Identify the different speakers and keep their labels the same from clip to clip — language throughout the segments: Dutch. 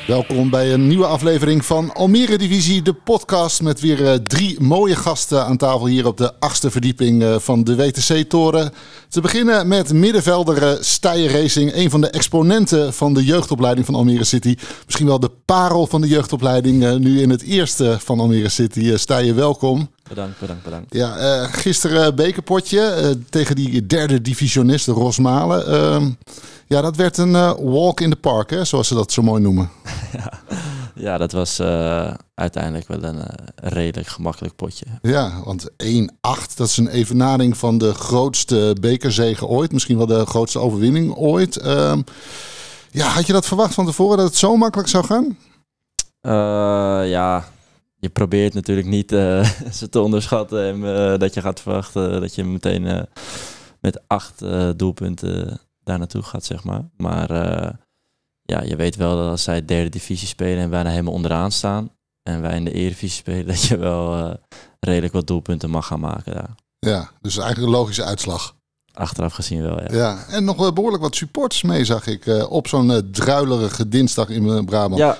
Speaker 1: Welkom bij een nieuwe aflevering van Almere Divisie, de podcast met weer 3 mooie gasten aan tafel hier op de 8e verdieping van de WTC-toren. Te beginnen met middenvelder Stije Racing, een van de exponenten van de jeugdopleiding van Almere City. Misschien wel de parel van de jeugdopleiding, nu in het eerste van Almere City. Stije, welkom.
Speaker 2: Bedankt.
Speaker 1: Ja, gisteren bekerpotje tegen die derde divisionist, de Rosmalen. Ja, dat werd een walk in the park, hè, zoals ze dat zo mooi noemen.
Speaker 2: Ja, dat was uiteindelijk wel een redelijk gemakkelijk potje.
Speaker 1: Ja, want 1-8, dat is een evenaring van de grootste bekerzege ooit. Misschien wel de grootste overwinning ooit. Ja, had je dat verwacht van tevoren, dat het zo makkelijk zou gaan?
Speaker 2: Ja, je probeert natuurlijk niet ze te onderschatten. En dat je gaat verwachten dat je meteen met 8 doelpunten daar naartoe gaat, zeg maar. Maar ja, je weet wel dat als zij derde divisie spelen en bijna helemaal onderaan staan en wij in de Eredivisie spelen, dat je wel redelijk wat doelpunten mag gaan maken daar. Ja,
Speaker 1: dus eigenlijk een logische uitslag.
Speaker 2: Achteraf gezien wel, ja.
Speaker 1: Ja, en nog behoorlijk wat supporters mee, zag ik, op zo'n druilerige dinsdag in Brabant.
Speaker 2: Ja.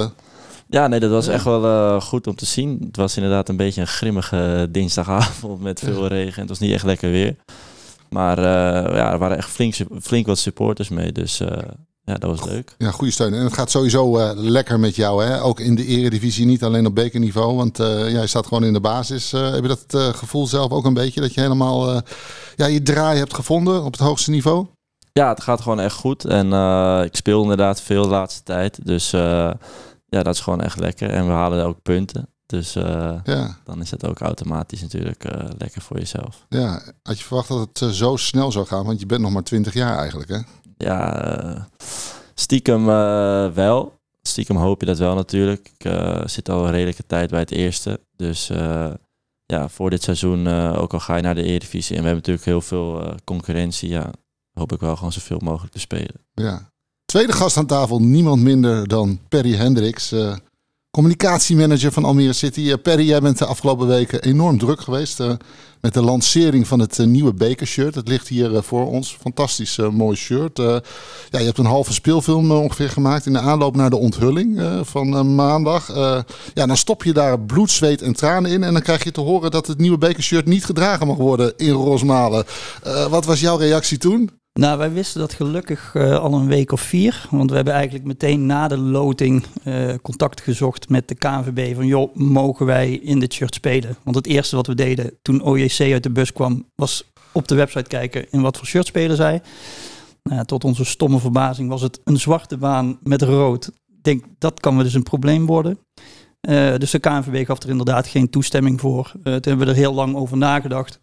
Speaker 1: Dat
Speaker 2: was echt wel goed om te zien. Het was inderdaad een beetje een grimmige dinsdagavond met veel regen. Het was niet echt lekker weer. Maar er waren echt flink wat supporters mee, dus ja, dat was leuk.
Speaker 1: Ja, goede steun. En het gaat sowieso lekker met jou, hè? Ook in de Eredivisie, niet alleen op bekerniveau, want jij staat gewoon in de basis. Heb je dat gevoel zelf ook een beetje, dat je helemaal je draai hebt gevonden op het hoogste niveau?
Speaker 2: Ja, het gaat gewoon echt goed. En ik speel inderdaad veel de laatste tijd, dus ja, dat is gewoon echt lekker. En we halen ook punten. Dus dan is het ook automatisch natuurlijk lekker voor jezelf.
Speaker 1: Ja, had je verwacht dat het zo snel zou gaan? Want je bent nog maar 20 jaar eigenlijk, hè?
Speaker 2: Ja, stiekem wel. Stiekem hoop je dat wel natuurlijk. Ik zit al een redelijke tijd bij het eerste. Dus ja, voor dit seizoen, ook al ga je naar de Eredivisie en we hebben natuurlijk heel veel concurrentie, ja, hoop ik wel gewoon zoveel mogelijk te spelen.
Speaker 1: Ja. Tweede gast aan tafel, niemand minder dan Perry Hendricks, communicatiemanager van Almere City. Perry, jij bent de afgelopen weken enorm druk geweest met de lancering van het nieuwe bekershirt. Het ligt hier voor ons. Fantastisch mooi shirt. Je hebt een halve speelfilm ongeveer gemaakt in de aanloop naar de onthulling van maandag. Dan stop je daar bloed, zweet en tranen in en dan krijg je te horen dat het nieuwe bekershirt niet gedragen mag worden in Rosmalen. Wat was jouw reactie toen?
Speaker 3: Nou, wij wisten dat gelukkig al een week of 4. Want we hebben eigenlijk meteen na de loting contact gezocht met de KNVB. Van joh, mogen wij in dit shirt spelen? Want het eerste wat we deden toen OJC uit de bus kwam, was op de website kijken in wat voor shirt spelen zij. Tot onze stomme verbazing was het een zwarte baan met rood. Ik denk, dat kan wel dus een probleem worden. Dus de KNVB gaf er inderdaad geen toestemming voor. Toen hebben we er heel lang over nagedacht.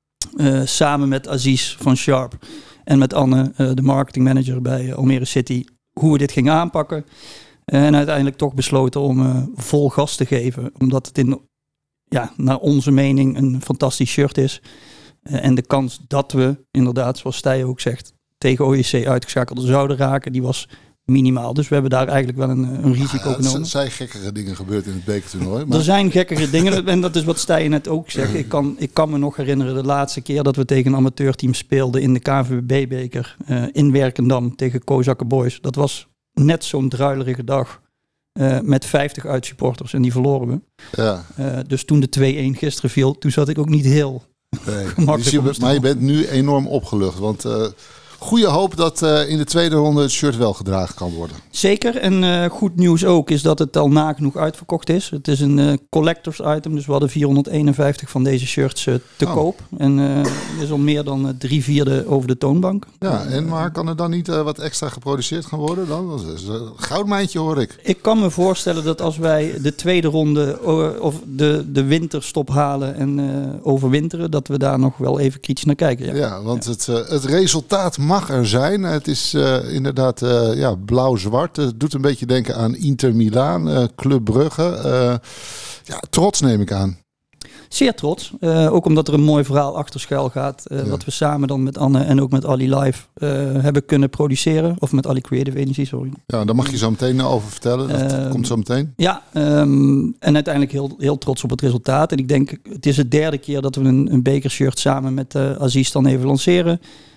Speaker 3: Samen met Aziz van Sharp. En met Anne, de marketingmanager bij Almere City, hoe we dit gingen aanpakken. En uiteindelijk toch besloten om vol gas te geven. Omdat het naar onze mening een fantastisch shirt is. En de kans dat we, inderdaad, zoals Stije ook zegt, tegen OJC uitgeschakeld zouden raken, die was minimaal. Dus we hebben daar eigenlijk wel een risico genomen.
Speaker 1: Er zijn gekkere dingen gebeurd in het bekertoernooi. Maar...
Speaker 3: Er zijn gekkere dingen en dat is wat Stije net ook zegt. Ik kan me nog herinneren de laatste keer dat we tegen een amateurteam speelden in de KNVB-beker in Werkendam tegen Kozakke Boys. Dat was net zo'n druilerige dag met 50 uitsupporters en die verloren we. Ja. Dus toen de 2-1 gisteren viel, toen zat ik ook niet heel gemakkelijk.
Speaker 1: Dus maar je bent nu enorm opgelucht, want... goede hoop dat in de tweede ronde het shirt wel gedragen kan worden.
Speaker 3: Zeker. En goed nieuws ook is dat het al nagenoeg uitverkocht is. Het is een collectors item. Dus we hadden 451 van deze shirts te koop. En er is al meer dan 3/4 over de toonbank.
Speaker 1: Ja, maar kan er dan niet wat extra geproduceerd gaan worden dan? Dat is een goudmijntje, hoor ik.
Speaker 3: Ik kan me voorstellen dat als wij de tweede ronde of de winterstop halen en overwinteren, dat we daar nog wel even kritisch naar kijken.
Speaker 1: Ja, want het resultaat mag er zijn. Het is inderdaad blauw-zwart. Het doet een beetje denken aan Inter Milaan, Club Brugge. Trots neem ik aan.
Speaker 3: Zeer trots. Ook omdat er een mooi verhaal achter schuil gaat. Wat we samen dan met Anne en ook met Ali Live hebben kunnen produceren. Of met Ali Creative Energy, sorry.
Speaker 1: Ja, daar mag je zo meteen over vertellen. Dat komt zo meteen.
Speaker 3: Ja, en uiteindelijk heel trots op het resultaat. En ik denk, het is de derde keer dat we een bekershirt samen met Aziz dan even lanceren.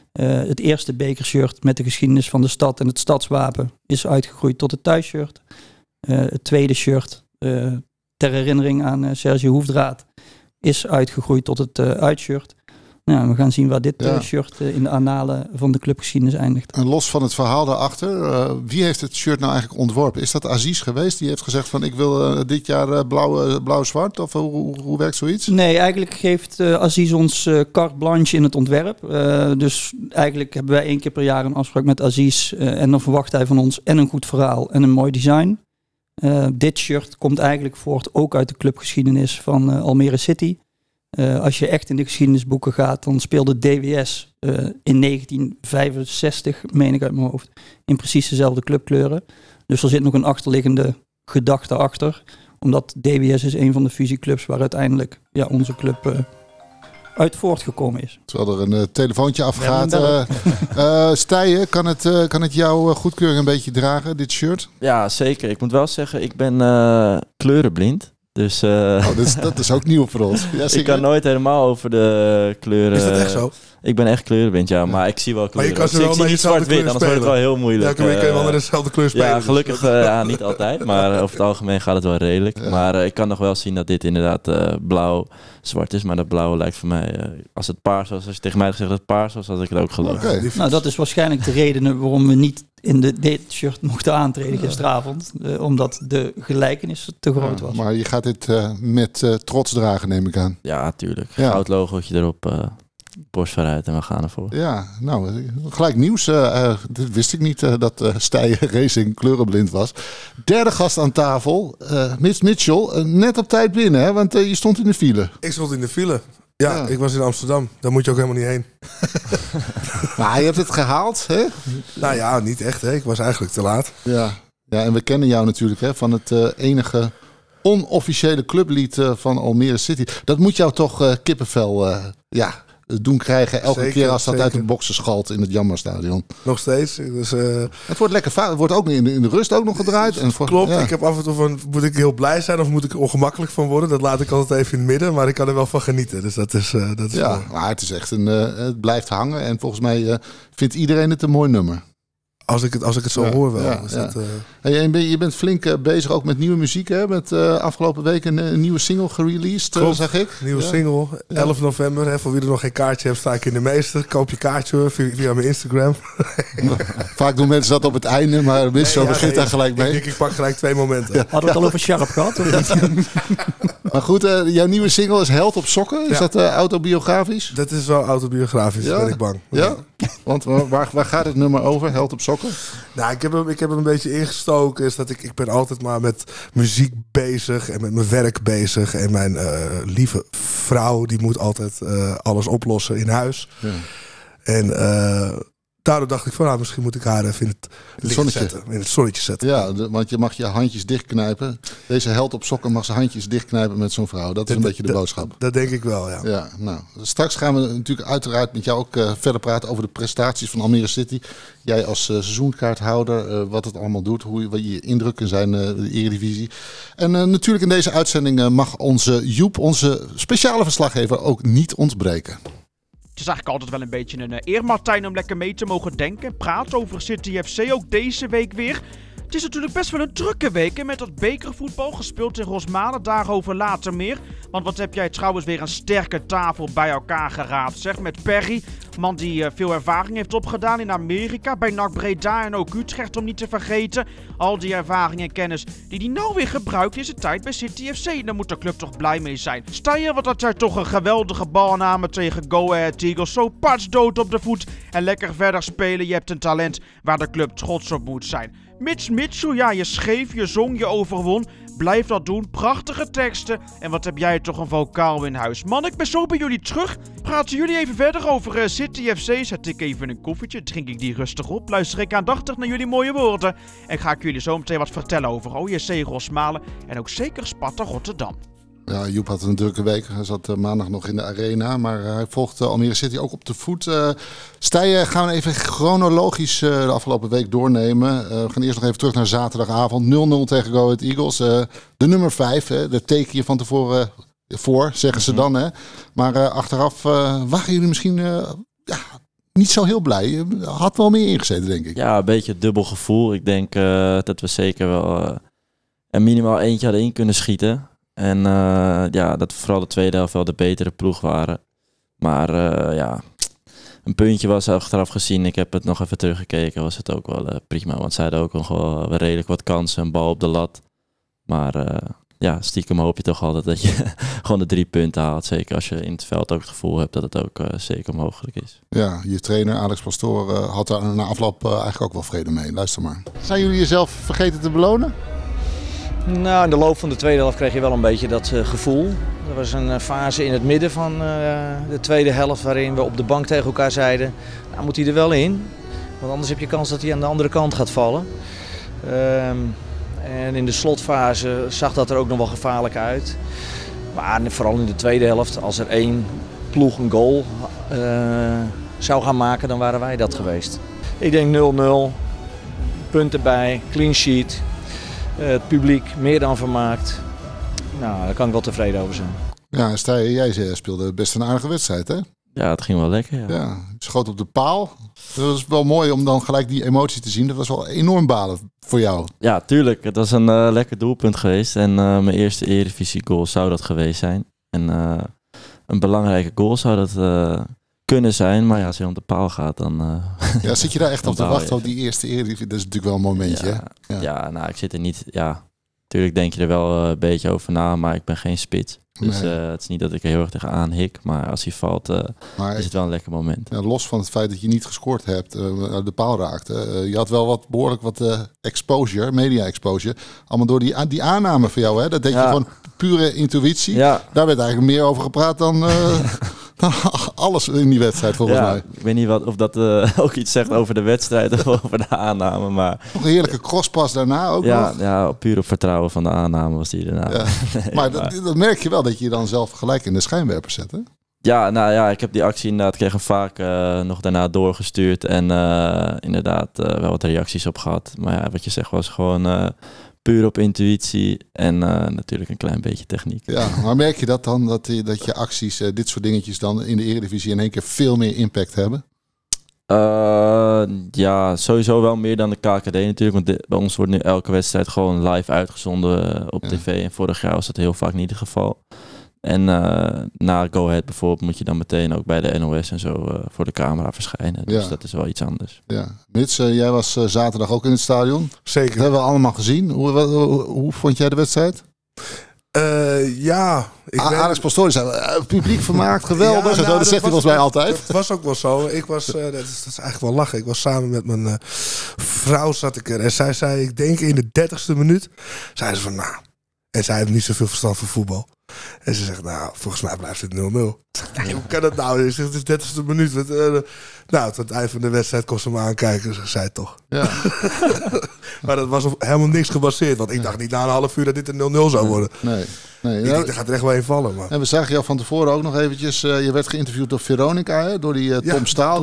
Speaker 3: Het eerste bekershirt met de geschiedenis van de stad en het stadswapen is uitgegroeid tot het thuisshirt. Het tweede shirt, ter herinnering aan Sergio Hoefdraad, is uitgegroeid tot het uitshirt. Nou, we gaan zien waar dit shirt in de annalen van de clubgeschiedenis eindigt.
Speaker 1: En los van het verhaal daarachter, wie heeft het shirt nou eigenlijk ontworpen? Is dat Aziz geweest? Die heeft gezegd van ik wil dit jaar blauw-zwart? Of hoe werkt zoiets?
Speaker 3: Nee, eigenlijk geeft Aziz ons carte blanche in het ontwerp. Dus eigenlijk hebben wij 1 keer per jaar een afspraak met Aziz. En dan verwacht hij van ons en een goed verhaal en een mooi design. Dit shirt komt eigenlijk voort ook uit de clubgeschiedenis van Almere City. Als je echt in de geschiedenisboeken gaat, dan speelde DWS in 1965, meen ik uit mijn hoofd, in precies dezelfde clubkleuren. Dus er zit nog een achterliggende gedachte achter. Omdat DWS is een van de fusieclubs waar uiteindelijk onze club uit voortgekomen is.
Speaker 1: Terwijl er een telefoontje afgaat. Stijen, kan het jouw goedkeuring een beetje dragen, dit shirt?
Speaker 2: Ja, zeker. Ik moet wel zeggen, ik ben kleurenblind. Dus
Speaker 1: dat is ook nieuw voor ons. Ja,
Speaker 2: ik kan nooit helemaal over de kleuren.
Speaker 4: Is dat echt zo?
Speaker 2: Ik ben echt kleurenblind, ja. Maar ik zie wel kleuren.
Speaker 4: Maar je kan
Speaker 2: ik zie niet zwart-wit, anders wordt het wel heel moeilijk.
Speaker 4: Ja, kun je wel met dezelfde kleur spelen.
Speaker 2: Ja, gelukkig niet altijd. Maar over het algemeen gaat het wel redelijk. Ja. Maar ik kan nog wel zien dat dit inderdaad blauw-zwart is. Maar dat blauwe lijkt voor mij... als het paars was, als je tegen mij had gezegd dat het paars was, had ik het ook geloofd.
Speaker 1: Okay.
Speaker 3: Nou, dat is waarschijnlijk de reden waarom we niet in dit shirt mochten aantreden gisteravond. Omdat de gelijkenis te groot was.
Speaker 1: Maar je gaat dit met trots dragen, neem ik aan.
Speaker 2: Ja, tuurlijk. Goud logootje erop... borst vooruit en we gaan ervoor.
Speaker 1: Ja, nou, gelijk nieuws. Dit wist ik niet dat Stijen Racing kleurenblind was. Derde gast aan tafel, Mitch Mitchell. Net op tijd binnen, hè? Want je stond in de file.
Speaker 4: Ik stond in de file. Ja, ik was in Amsterdam. Daar moet je ook helemaal niet heen.
Speaker 1: Maar je hebt het gehaald, hè?
Speaker 4: Nou ja, niet echt. Hè? Ik was eigenlijk te laat.
Speaker 1: Ja, en we kennen jou natuurlijk hè, van het enige onofficiële clublied van Almere City. Dat moet jou toch kippenvel doen krijgen elke keer als dat uit de boksen schalt in het Jammerstadion.
Speaker 4: Nog steeds. Dus,
Speaker 1: het wordt lekker het wordt ook in de rust ook nog gedraaid. En
Speaker 4: klopt. Ja. Ik heb af en toe moet ik heel blij zijn of moet ik er ongemakkelijk van worden? Dat laat ik altijd even in het midden, maar ik kan er wel van genieten. Dus dat is
Speaker 1: ja, maar het is echt het blijft hangen en volgens mij vindt iedereen het een mooi nummer.
Speaker 4: Als ik het zo hoor wel.
Speaker 1: Ja, ja. Je bent flink bezig ook met nieuwe muziek. Hè? Met afgelopen week een nieuwe single gereleased, zag ik.
Speaker 4: Nieuwe single, 11 november. Hè, voor wie er nog geen kaartje heeft, sta ik in de meester. Koop je kaartje via mijn Instagram.
Speaker 1: Vaak doen mensen dat op het einde, maar Mitchell begint daar gelijk mee.
Speaker 4: Ik pak gelijk 2 momenten.
Speaker 3: Ja. Hadden we het al over Sharp gehad?
Speaker 1: Maar goed, jouw nieuwe single is Held op Sokken. Is dat autobiografisch?
Speaker 4: Dat is wel autobiografisch, ben ik bang.
Speaker 1: Ja? Want waar gaat het nummer over, Held op Sokken?
Speaker 4: Nou, ik heb hem een beetje ingestoken. Is dat ik ben altijd maar met muziek bezig en met mijn werk bezig. En mijn lieve vrouw, die moet altijd alles oplossen in huis. Ja. En daardoor dacht ik van, misschien moet ik haar even in het zonnetje zetten.
Speaker 1: Ja, want je mag je handjes dichtknijpen. Deze held op sokken mag zijn handjes dichtknijpen met zo'n vrouw. Dat is een beetje de boodschap.
Speaker 4: Dat denk ik wel, ja.
Speaker 1: Ja, nou, straks gaan we natuurlijk uiteraard met jou ook verder praten over de prestaties van Almere City. Jij als seizoenkaarthouder, wat het allemaal doet, wat je indrukken zijn, de Eredivisie. En natuurlijk in deze uitzending mag onze Joep, onze speciale verslaggever, ook niet ontbreken.
Speaker 5: Het is eigenlijk altijd wel een beetje een eer, Martijn, om lekker mee te mogen denken en praten over City FC, ook deze week weer. Het is natuurlijk best wel een drukke week met dat bekervoetbal gespeeld in Rosmalen, daarover later meer. Want wat heb jij trouwens weer een sterke tafel bij elkaar geraapt, zeg, met Perry, man die veel ervaring heeft opgedaan in Amerika, bij NAC Breda en ook Utrecht om niet te vergeten. Al die ervaring en kennis die hij nou weer gebruikt in zijn tijd bij City FC. Daar moet de club toch blij mee zijn. Sta je, wat had jij toch een geweldige balname tegen Go Ahead Eagles, zo dood op de voet en lekker verder spelen. Je hebt een talent waar de club trots op moet zijn. Mitch Mitchell, ja, je schreef, je zong, je overwon. Blijf dat doen, prachtige teksten. En wat heb jij toch een vocaal in huis. Man, ik ben zo bij jullie terug. Praten jullie even verder over City FC. Zet ik even een koffietje, drink ik die rustig op. Luister ik aandachtig naar jullie mooie woorden. En ga ik jullie zo meteen wat vertellen over OJC Rosmalen. En ook zeker Sparta Rotterdam.
Speaker 1: Ja, Joep had een drukke week. Hij zat maandag nog in de arena, maar hij volgt Almere City ook op de voet. Stijen, gaan we even chronologisch de afgelopen week doornemen. We gaan eerst nog even terug naar zaterdagavond. 0-0 tegen Go Ahead Eagles. De nummer 5, daar teken je van tevoren voor, zeggen ze dan. Hè. Maar achteraf waren jullie misschien niet zo heel blij. Je had wel meer ingezeten, denk ik.
Speaker 2: Ja, een beetje dubbel gevoel. Ik denk dat we zeker wel er minimaal eentje hadden in kunnen schieten. En dat vooral de tweede helft wel de betere ploeg waren. Maar een puntje was achteraf gezien. Ik heb het nog even teruggekeken. Was het ook wel prima. Want zij hadden ook nog wel redelijk wat kansen. Een bal op de lat. Maar stiekem hoop je toch altijd dat je gewoon de 3 punten haalt. Zeker als je in het veld ook het gevoel hebt dat het ook zeker mogelijk is.
Speaker 1: Ja, je trainer Alex Pastoor had daar na afloop eigenlijk ook wel vrede mee. Luister maar. Zijn jullie jezelf vergeten te belonen?
Speaker 6: Nou, in de loop van de tweede helft kreeg je wel een beetje dat gevoel. Er was een fase in het midden van de tweede helft waarin we op de bank tegen elkaar zeiden... Nou moet hij er wel in, want anders heb je kans dat hij aan de andere kant gaat vallen. En in de slotfase zag dat er ook nog wel gevaarlijk uit. Maar vooral in de tweede helft, als er 1 ploeg een goal zou gaan maken, dan waren wij dat geweest. Ik denk 0-0, punten bij, clean sheet. Het publiek meer dan vermaakt. Nou, daar kan ik wel tevreden over zijn.
Speaker 1: Ja, Stijn, jij speelde best een aardige wedstrijd, hè?
Speaker 2: Ja, het ging wel lekker. Ja.
Speaker 1: Ja, schoot op de paal. Dat was wel mooi om dan gelijk die emotie te zien. Dat was wel enorm balen voor jou.
Speaker 2: Ja, tuurlijk. Het was een lekker doelpunt geweest. En mijn eerste Eredivisie goal zou dat geweest zijn. En een belangrijke goal zou dat kunnen zijn. Maar ja, als je om de paal gaat, dan...
Speaker 1: Ja, zit je daar echt op te wachten op die eerste Eredivisie? Dat is natuurlijk wel een momentje, hè?
Speaker 2: Ja, nou, ik zit er niet... Ja, natuurlijk denk je er wel een beetje over na, maar ik ben geen spits. Dus het is niet dat ik er heel erg tegenaan hik. Maar als hij valt, is het wel een lekker moment.
Speaker 1: Ja, los van het feit dat je niet gescoord hebt, de paal raakte. Je had wel behoorlijk wat exposure, media exposure. Allemaal door die aanname van jou, hè? Dat deed je gewoon pure intuïtie. Ja. Daar werd eigenlijk meer over gepraat dan alles in die wedstrijd, volgens mij.
Speaker 2: Ik weet niet of dat ook iets zegt over de wedstrijd of over de aanname. Maar...
Speaker 1: Nog een heerlijke crosspas daarna ook nog.
Speaker 2: Ja, puur op vertrouwen van de aanname was die daarna.
Speaker 1: Ja. Nee, maar dat merk je wel, dat je dan zelf gelijk in de schijnwerper zet, hè?
Speaker 2: Ja, nou ja, ik heb die actie inderdaad, kreeg hem vaak nog daarna doorgestuurd. En inderdaad wel wat reacties op gehad. Maar ja, wat je zegt was gewoon... puur op intuïtie en natuurlijk een klein beetje techniek.
Speaker 1: Ja, maar merk je dat dan, dat je acties, dit soort dingetjes dan in de Eredivisie in één keer veel meer impact hebben?
Speaker 2: Ja, sowieso wel meer dan de KKD natuurlijk. Want bij ons wordt nu elke wedstrijd gewoon live uitgezonden op tv. En vorig jaar was dat heel vaak niet het geval. En na Go Ahead bijvoorbeeld moet je dan meteen ook bij de NOS en zo voor de camera verschijnen. Dus dat is wel iets anders. Ja.
Speaker 1: Mits, jij was zaterdag ook in het stadion.
Speaker 4: Zeker.
Speaker 1: Dat hebben we allemaal gezien. Hoe vond jij de wedstrijd? Alex Pastoor zei, publiek vermaakt, geweldig. Ja, dat zegt hij volgens mij altijd.
Speaker 4: Dat was ook wel zo. Ik was, dat is eigenlijk wel lachen. Ik was samen met mijn vrouw, zat ik er. En zij zei, ik denk in de 30ste minuut, zei ze van, nou... En zij heeft niet zoveel verstand van voetbal. En ze zegt, nou, volgens mij blijft het 0-0. Hoe kan dat nou? Ze zegt, het is de 30ste minuut. Nou, tot het eind van de wedstrijd kon ze me aankijken. Ze zei het toch. Ja. Maar dat was op helemaal niks gebaseerd. Want ik dacht niet na een half uur dat dit een 0-0 zou worden. Nee. Ik denk, er gaat er echt wel een vallen. Maar.
Speaker 1: En we zagen jou van tevoren ook nog eventjes. Je werd geïnterviewd door Veronica, hè? Door die Tom Staal.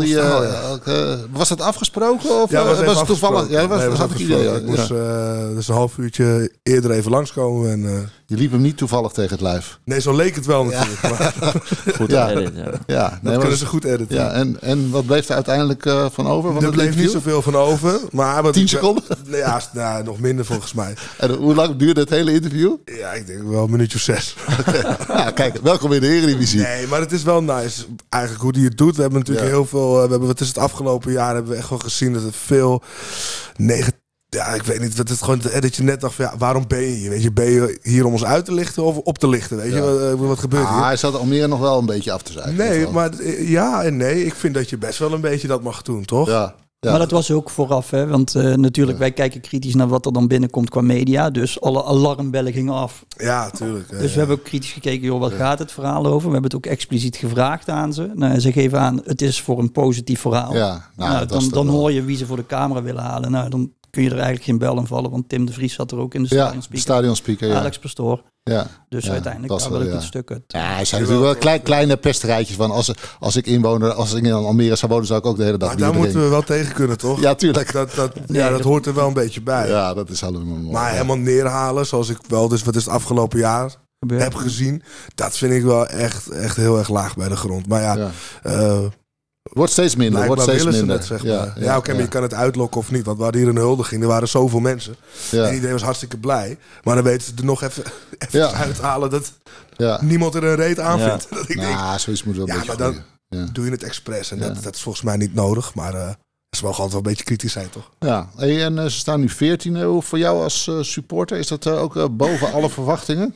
Speaker 1: Was dat afgesproken? Of was het toevallig? Ja, was het idee.
Speaker 4: Ik moest dus een half uurtje eerder even langskomen. En,
Speaker 1: je liep hem niet toevallig tegen het lijf.
Speaker 4: Nee, zo leek het wel natuurlijk. Ja.
Speaker 2: Goed edit,
Speaker 4: ja. Dat kunnen ze goed editen.
Speaker 1: Ja, en wat bleef er uiteindelijk van over?
Speaker 4: Er bleef niet zoveel van over. Maar
Speaker 1: 10 seconden?
Speaker 4: Ja, nog minder volgens mij.
Speaker 1: En hoe lang duurde het hele interview?
Speaker 4: Ja, ik denk wel een minuutje of 6.
Speaker 1: Okay. Ja, kijk, welkom in de Eredivisie.
Speaker 4: Nee, maar het is wel nice. Eigenlijk hoe die het doet. We hebben natuurlijk heel veel... wat is het afgelopen jaar hebben we echt wel gezien dat het veel negatief... Ja, ik weet niet. Dat is gewoon dat je net dacht van, waarom ben je hier? Weet je, ben je hier om ons uit te lichten of op te lichten? Weet je, wat gebeurt hier?
Speaker 1: Hij zat Almere nog wel een beetje af te zijn.
Speaker 4: Nee, maar ja en nee. Ik vind dat je best wel een beetje dat mag doen, toch?
Speaker 3: Ja. Maar dat was ook vooraf, hè? Want natuurlijk, wij kijken kritisch naar wat er dan binnenkomt qua media. Dus alle alarmbellen gingen af.
Speaker 4: Ja, tuurlijk.
Speaker 3: Dus we hebben ook kritisch gekeken, joh, wat gaat het verhaal over? We hebben het ook expliciet gevraagd aan ze. Nou, ze geven aan, het is voor een positief verhaal. Ja, dan hoor je wie ze voor de camera willen halen. Nou, dan kun je er eigenlijk geen bel aan vallen. Want Tim de Vries zat er ook in de
Speaker 1: stadionspeaker.
Speaker 3: Alex Pastoor. Ja. Dus uiteindelijk daar wil ik het stuk uit.
Speaker 1: Ja, hij zijn natuurlijk wel kleine pesterijtjes van als ik in Almere zou wonen, zou ik ook de hele dag.
Speaker 4: Maar daar moeten we wel tegen kunnen, toch?
Speaker 1: Ja, tuurlijk.
Speaker 4: Dat hoort er wel een beetje bij.
Speaker 1: Ja, dat is allemaal mooi.
Speaker 4: Maar helemaal neerhalen, zoals ik wel dus wat is het afgelopen jaar heb gezien, dat vind ik wel echt heel erg laag bij de grond. Maar
Speaker 1: Wordt steeds minder.
Speaker 4: Blijkbaar
Speaker 1: Wordt steeds
Speaker 4: willen
Speaker 1: minder.
Speaker 4: ze het, zeg maar. Oké, maar je kan het uitlokken of niet. Want we hadden hier een huldiging. Er waren zoveel mensen.
Speaker 1: Ja.
Speaker 4: En iedereen was hartstikke blij. Maar dan weten ze er nog even uithalen dat
Speaker 1: Ja.
Speaker 4: niemand er een reet aan vindt. Dat ik denk,
Speaker 1: Zoiets moet wel een beetje
Speaker 4: maar dan
Speaker 1: groeien.
Speaker 4: doe je het expres. En dat is volgens mij niet nodig. Maar ze mogen altijd wel een beetje kritisch zijn, toch?
Speaker 1: Ja. Hey, en ze staan nu 14. Hoe voor jou als supporter? Is dat ook boven alle verwachtingen?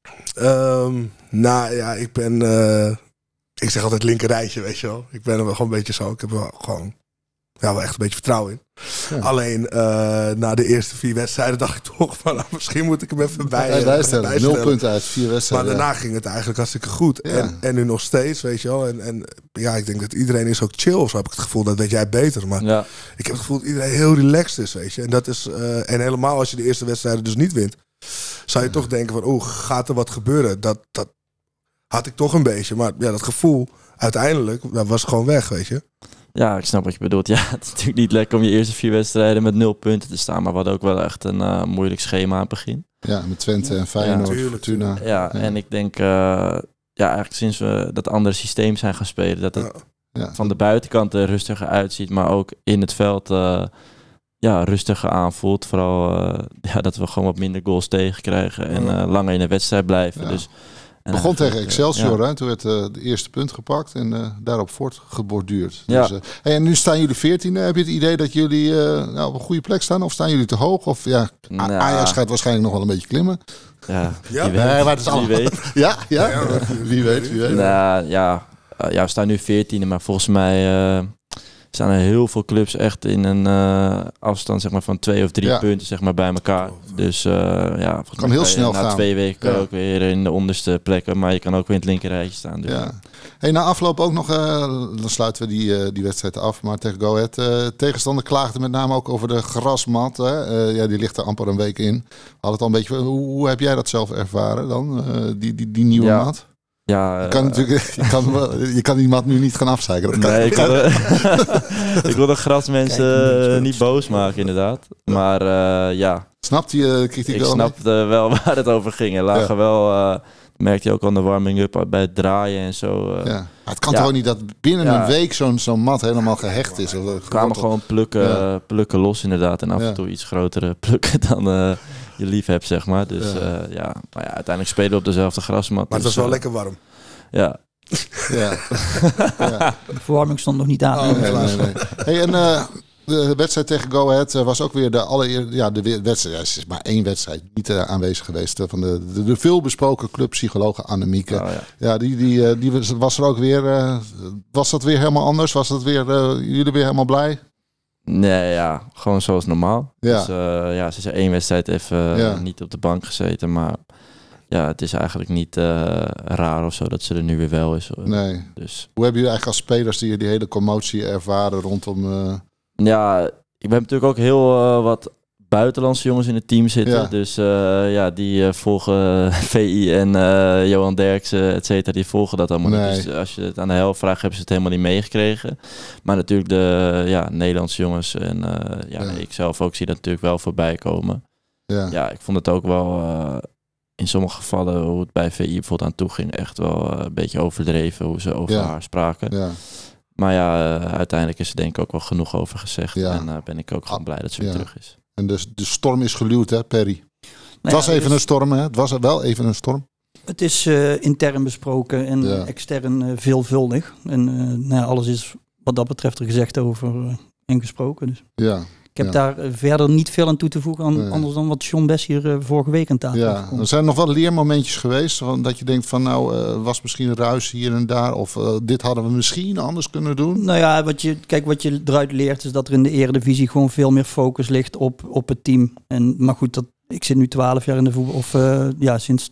Speaker 4: Nou ja, ik ben... ik zeg altijd linker rijtje, weet je wel. Ik ben er wel gewoon een beetje zo. Ik heb er wel gewoon wel echt een beetje vertrouwen in. Ja. Alleen na de eerste 4 wedstrijden dacht ik toch van... Nou, misschien moet ik hem even bijstellen.
Speaker 1: 0 punten uit 4 wedstrijden.
Speaker 4: Maar daarna ging het eigenlijk hartstikke goed. Ja. En nu nog steeds, weet je wel. En ja, ik denk dat iedereen is ook chill. Of zo heb ik het gevoel, dat weet jij beter. Maar ik heb het gevoel dat iedereen heel relaxed is, weet je. En dat is en helemaal als je de eerste wedstrijden dus niet wint... zou je toch denken van, gaat er wat gebeuren? Dat had ik toch een beetje. Maar ja, dat gevoel uiteindelijk was gewoon weg, weet je.
Speaker 2: Ja, ik snap wat je bedoelt. Ja, het is natuurlijk niet lekker om je eerste 4 wedstrijden met 0 punten te staan. Maar we hadden ook wel echt een moeilijk schema aan het begin.
Speaker 1: Ja, met Twente en Feyenoord, Fortuna.
Speaker 2: Ja, en ik denk eigenlijk sinds we dat andere systeem zijn gaan spelen... dat het van de buitenkant er rustiger uitziet, maar ook in het veld rustiger aanvoelt. Vooral dat we gewoon wat minder goals tegenkrijgen en langer in de wedstrijd blijven. Ja. Dus...
Speaker 1: Begon tegen Excelsior, hè? Toen werd de eerste punt gepakt en daarop voortgeborduurd.
Speaker 2: Ja.
Speaker 1: Dus, en nu staan jullie 14e. Heb je het idee dat jullie op een goede plek staan? Of staan jullie te hoog? Of Ajax gaat waarschijnlijk nog wel een beetje klimmen.
Speaker 2: Wie weet.
Speaker 1: Wie weet.
Speaker 2: We staan nu 14e, maar volgens mij... staan er heel veel clubs echt in een afstand zeg maar, van 2 of 3 punten zeg maar, bij elkaar. Dus
Speaker 1: kan heel snel gaan.
Speaker 2: Na 2 weken ook weer in de onderste plekken, maar je kan ook weer in het linkerrijtje staan. Dus.
Speaker 1: Ja. Hey, na afloop ook nog, dan sluiten we die wedstrijd af, maar tegen Go Ahead. Tegenstander klaagde met name ook over de grasmat. Hè? Die ligt er amper een week in. We hadden het al een beetje. Hoe heb jij dat zelf ervaren dan, die nieuwe mat?
Speaker 2: Ja,
Speaker 1: je kan die mat nu niet gaan afzeiken.
Speaker 2: Ik wil de grasmensen niet boos maken, inderdaad. Maar
Speaker 1: Snapt die kritiek wel?
Speaker 2: Ik snapte wel waar het over ging. Er lagen wel... merkte je ook aan de warming-up bij het draaien en zo.
Speaker 1: Maar het kan toch ook niet dat binnen een week zo'n mat helemaal gehecht is?
Speaker 2: Er kwamen gewoon plukken los inderdaad. En af en toe iets grotere plukken dan je lief hebt, zeg maar. Dus maar uiteindelijk spelen we op dezelfde grasmat.
Speaker 4: Maar het was wel lekker warm.
Speaker 2: Ja.
Speaker 3: De verwarming stond nog niet aan.
Speaker 1: Nee. Hey, en de wedstrijd tegen Go Ahead was ook weer de allereerste... Ja, de wedstrijd is maar 1 wedstrijd niet aanwezig geweest. Van de veelbesproken clubpsychologe Annemieke. Die was er ook weer... was dat weer helemaal anders? Was dat weer jullie weer helemaal blij?
Speaker 2: Nee, gewoon zoals normaal. Ja. Dus ze is 1 wedstrijd even niet op de bank gezeten, maar... Ja, het is eigenlijk niet raar of zo dat ze er nu weer wel is.
Speaker 1: Nee.
Speaker 2: Dus.
Speaker 1: Hoe hebben jullie eigenlijk als spelers die hele commotie ervaren rondom...
Speaker 2: Ja, ik ben natuurlijk ook heel wat buitenlandse jongens in het team zitten. Ja. Dus die volgen VI en Johan Derksen, et cetera, die volgen dat allemaal niet. Dus als je het aan de helft vraagt, hebben ze het helemaal niet meegekregen. Maar natuurlijk de Nederlandse jongens en ik zelf ook zie dat natuurlijk wel voorbij komen. Ja, ik vond het ook wel... in sommige gevallen, hoe het bij VI bijvoorbeeld aan toe ging, echt wel een beetje overdreven hoe ze over haar spraken. Ja. Maar uiteindelijk is er denk ik ook wel genoeg over gezegd. Ja. En ben ik ook gewoon blij dat ze weer terug is.
Speaker 1: En dus de storm is geluwd, hè, Perry? Het was even een storm, hè? Het was wel even een storm. Het
Speaker 3: is intern besproken en extern veelvuldig. En alles is wat dat betreft er gezegd over en gesproken. Dus. Ja. Ik heb daar verder niet veel aan toe te voegen, anders dan wat John Bess hier vorige week aan tafel heeft gekomen.
Speaker 1: Er zijn nog wel leermomentjes geweest, dat je denkt van was misschien een ruis hier en daar, of dit hadden we misschien anders kunnen doen.
Speaker 3: Nou ja, wat je eruit leert is dat er in de Eredivisie gewoon veel meer focus ligt op het team. Maar goed, ik zit nu 12 jaar in de voetbal, sinds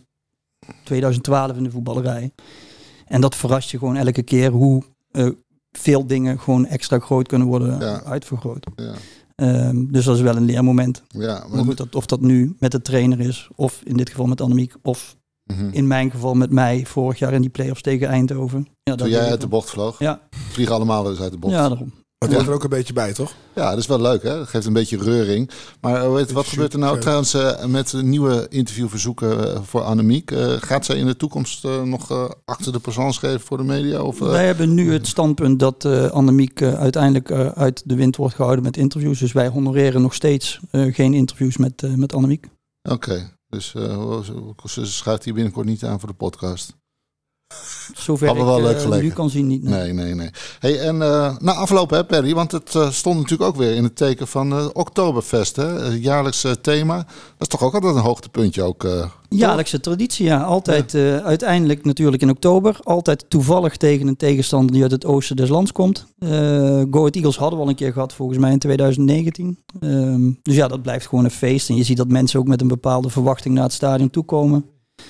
Speaker 3: 2012 in de voetballerij. En dat verrast je gewoon elke keer hoe veel dingen gewoon extra groot kunnen worden uitvergroot. Ja. Dus dat is wel een leermoment. Ja, maar goed, of dat nu met de trainer is, of in dit geval met Annemiek, of in mijn geval met mij vorig jaar in die play-offs tegen Eindhoven. Ja,
Speaker 1: toen jij uit de bocht vloog? Ja. Vliegen allemaal wel eens uit de bocht.
Speaker 3: Ja, daarom.
Speaker 4: Het hoort er ook een beetje bij, toch?
Speaker 1: Ja, dat is wel leuk, hè? Dat geeft een beetje reuring. Maar wat gebeurt er nou trouwens met nieuwe interviewverzoeken voor Annemiek? Gaat zij in de toekomst nog achter de persoon geven voor de media? Of,
Speaker 3: Wij hebben nu het standpunt dat Annemiek uiteindelijk uit de wind wordt gehouden met interviews. Dus wij honoreren nog steeds geen interviews met Annemiek.
Speaker 1: Oké, dus ze schuift hier binnenkort niet aan voor de podcast.
Speaker 3: Zover
Speaker 1: Hadden we wel leuk
Speaker 3: ik
Speaker 1: geleken.
Speaker 3: nu kan zien niet.
Speaker 1: Nee. Hey, en na aflopen, hè, Perry, want het stond natuurlijk ook weer in het teken van Oktoberfest, hè? Het jaarlijkse thema. Dat is toch ook altijd een hoogtepuntje ook?
Speaker 3: Jaarlijkse traditie, ja. Altijd uiteindelijk natuurlijk in oktober. Altijd toevallig tegen een tegenstander die uit het oosten des lands komt. Go Ahead Eagles hadden we al een keer gehad, volgens mij in 2019. Dus ja, dat blijft gewoon een feest. En je ziet dat mensen ook met een bepaalde verwachting naar het stadion toekomen.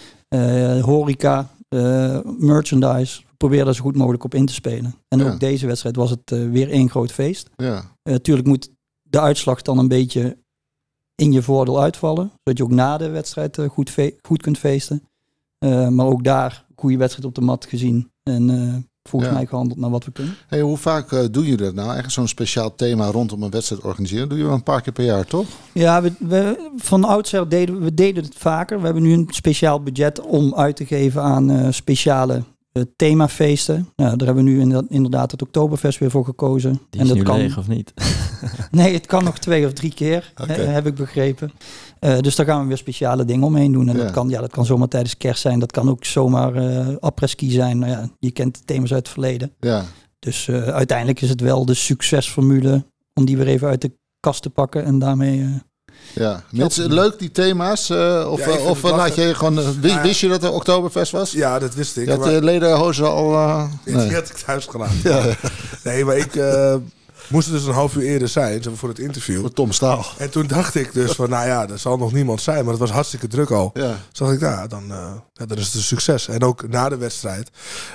Speaker 3: Horeca, merchandise. Probeer daar zo goed mogelijk op in te spelen. En ook deze wedstrijd was het weer één groot feest.
Speaker 1: Ja.
Speaker 3: Tuurlijk moet de uitslag dan een beetje in je voordeel uitvallen. Zodat je ook na de wedstrijd goed kunt feesten. Maar ook daar goede wedstrijd op de mat gezien. En volgens mij gehandeld naar wat we kunnen.
Speaker 1: Hey, hoe vaak doe je dat nou? Eigenlijk zo'n speciaal thema rondom een wedstrijd organiseren. Doe je wel een paar keer per jaar, toch? Ja,
Speaker 3: we van oudsher deden het vaker. We hebben nu een speciaal budget om uit te geven aan speciale themafeesten. Nou, daar hebben we nu inderdaad het Oktoberfest weer voor gekozen.
Speaker 2: Die is en dat nu leeg of niet?
Speaker 3: Nee, het kan nog 2 of 3 keer, heb ik begrepen. Dus daar gaan we weer speciale dingen omheen doen. En dat kan zomaar tijdens kerst zijn. Dat kan ook zomaar après-ski zijn. Nou ja, je kent de thema's uit het verleden. Ja. Dus uiteindelijk is het wel de succesformule om die weer even uit de kast te pakken en daarmee...
Speaker 1: Ja, mensen, leuk die thema's? Of laat je gewoon... Wist je dat er Oktoberfest was?
Speaker 4: Ja, dat wist ik.
Speaker 1: Je had de lederhozen al...
Speaker 4: Die had ik thuis gelaten. Ja. Nee, maar ik moest er dus een half uur eerder zijn voor het interview.
Speaker 1: Voor Tom Staal.
Speaker 4: En toen dacht ik dus van, nou ja, er zal nog niemand zijn. Maar het was hartstikke druk al. Ja. Dus dacht ik, dan is het een succes. En ook na de wedstrijd...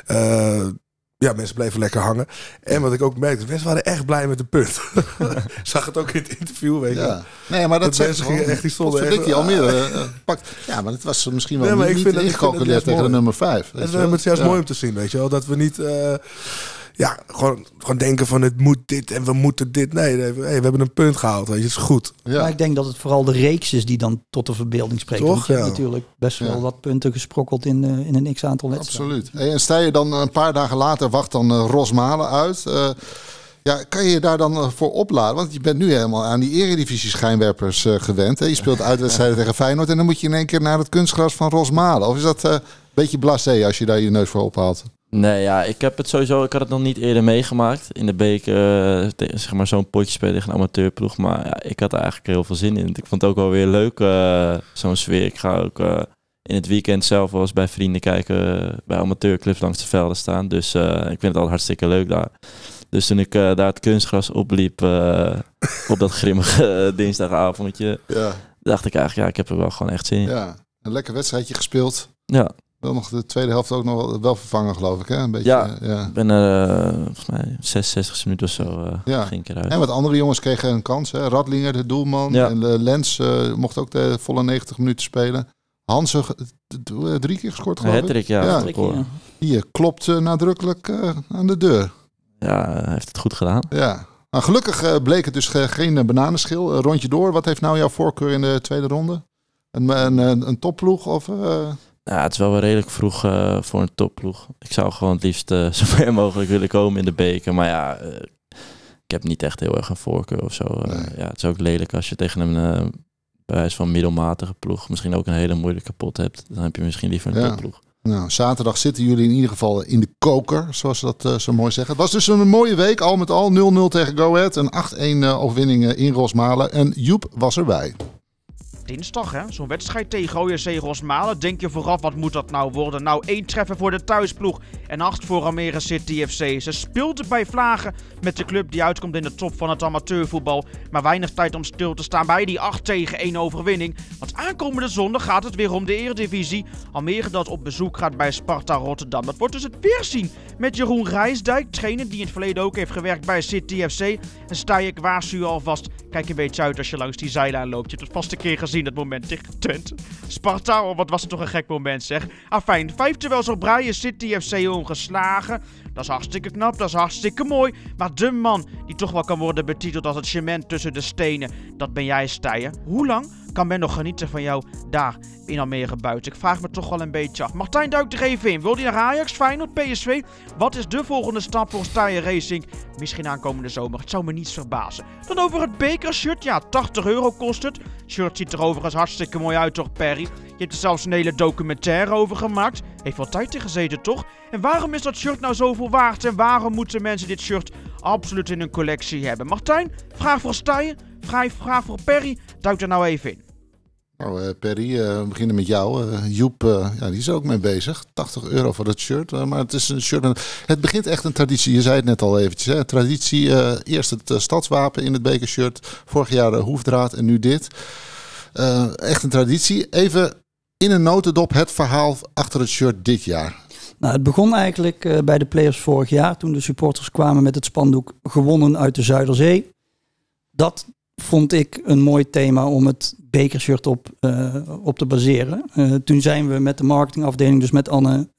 Speaker 4: ja, mensen bleven lekker hangen. En wat ik ook merkte, mensen waren echt blij met de punt. Zag het ook in het interview, weet je. Ja.
Speaker 1: Nee, maar dat
Speaker 4: mensen gingen echt, die stonden echt...
Speaker 1: die Almere pakt. Ja, maar het was misschien wel niet ingecalculeerd tegen de nummer 5.
Speaker 4: Het is juist mooi om te zien, weet je wel. Dat we niet... gewoon denken van het moet dit en we moeten dit. Nee, we hebben een punt gehaald, weet je, het is goed.
Speaker 3: Ja. Maar ik denk dat het vooral de reeks is die dan tot de verbeelding spreekt.
Speaker 4: Toch?
Speaker 3: Want je hebt natuurlijk best wel wat punten gesprokkeld in een x-aantal wedstrijden.
Speaker 1: Absoluut. En sta je dan een paar dagen later, wacht dan Rosmalen uit... kan je daar dan voor opladen? Want je bent nu helemaal aan die eredivisie schijnwerpers gewend. Hè? Je speelt uitwedstrijden tegen Feyenoord en dan moet je in één keer naar het kunstgras van Rosmalen. Of is dat een beetje blasé als je daar je neus voor ophaalt?
Speaker 2: Nee, ja, ik had het nog niet eerder meegemaakt. In de beker, zeg maar zo'n potje spelen tegen een amateurploeg. Maar ja, ik had er eigenlijk heel veel zin in. Ik vond het ook wel weer leuk, zo'n sfeer. Ik ga ook in het weekend zelf wel eens bij vrienden kijken, bij amateurclubs langs de velden staan. Dus ik vind het al hartstikke leuk daar. Dus toen ik daar het kunstgras opliep op dat grimmige dinsdagavondje, dacht ik eigenlijk, ik heb er wel gewoon echt zin in.
Speaker 1: Ja, een lekker wedstrijdje gespeeld.
Speaker 2: Ja.
Speaker 1: Wel nog de tweede helft ook nog wel vervangen, geloof ik, hè? Een beetje,
Speaker 2: ik ben er volgens mij 66 minuten of zo ging ik eruit.
Speaker 1: En wat andere jongens kregen een kans, hè? Radlinger, de doelman, en Lens mocht ook de volle 90 minuten spelen. Hansen 3 keer gescoord, geloof ik.
Speaker 2: Hattrick, ja.
Speaker 1: Hier klopt nadrukkelijk aan de deur.
Speaker 2: Ja, hij heeft het goed gedaan.
Speaker 1: Ja. Nou, gelukkig bleek het dus geen bananenschil. Rondje door. Wat heeft nou jouw voorkeur in de tweede ronde? Een topploeg of...
Speaker 2: Ja, het is wel redelijk vroeg voor een topploeg. Ik zou gewoon het liefst zo ver mogelijk willen komen in de beker. Maar ja, ik heb niet echt heel erg een voorkeur of zo. Nee. Het is ook lelijk als je tegen een bij wijze van middelmatige ploeg misschien ook een hele moeilijke pot hebt. Dan heb je misschien liever een topploeg.
Speaker 1: Nou, zaterdag zitten jullie in ieder geval in de koker, zoals ze dat zo mooi zeggen. Het was dus een mooie week, al met al 0-0 tegen Go Ahead. Een 8-1 overwinning in Rosmalen. En Joep was erbij.
Speaker 5: Dinsdag, hè? Zo'n wedstrijd tegen OJC Rosmalen. Denk je vooraf, wat moet dat nou worden? Nou, 1 treffer voor de thuisploeg en 8 voor Almere City FC. Ze speelden bij Vlagen met de club die uitkomt in de top van het amateurvoetbal. Maar weinig tijd om stil te staan bij die 8-1 overwinning. Want aankomende zondag gaat het weer om de Eredivisie. Almere dat op bezoek gaat bij Sparta Rotterdam. Dat wordt dus het weerzien met Jeroen Rijsdijk, trainer die in het verleden ook heeft gewerkt bij City FC. En Stijn, ik waarschuw je alvast, kijk een beetje uit als je langs die zijlijn loopt. Je hebt het vast een keer gezien. Dat moment tegen Twente. Sparta, wat was het toch een gek moment zeg. Afijn, 5 terwijl zo Brian City FC ongeslagen. Dat is hartstikke knap, dat is hartstikke mooi. Maar de man die toch wel kan worden betiteld als het cement tussen de stenen, dat ben jij, Steijen. Hoe lang kan men nog genieten van jou daar in Almere buiten? Ik vraag me toch wel een beetje af. Martijn duikt er even in. Wil hij naar Ajax, Feyenoord, PSV? Wat is de volgende stap voor Steijen Racing? Misschien aankomende zomer. Het zou me niets verbazen. Dan over het bekershirt. Ja, €80 kost het. Shirt ziet er overigens hartstikke mooi uit, toch, Perry? Je hebt er zelfs een hele documentaire over gemaakt. Heeft wel tijd in gezeten, toch? En waarom is dat shirt nou zoveel waard? En waarom moeten mensen dit shirt absoluut in hun collectie hebben? Martijn, vraag voor Steijen. Vraag voor Perry. Duik er nou even in.
Speaker 1: Nou, Perry, we beginnen met jou. Joep, die is er ook mee bezig. €80 voor dat shirt. Maar het is een shirt. Het begint echt een traditie. Je zei het net al eventjes. Hè? Traditie. Eerst het stadswapen in het bekershirt. Vorig jaar de hoefdraad en nu dit. Echt een traditie. Even in een notendop het verhaal achter het shirt dit jaar.
Speaker 3: Nou, het begon eigenlijk bij de players vorig jaar. Toen de supporters kwamen met het spandoek gewonnen uit de Zuiderzee. Dat vond ik een mooi thema om het bekershirt op te baseren. Toen zijn we met de marketingafdeling, dus met Anne,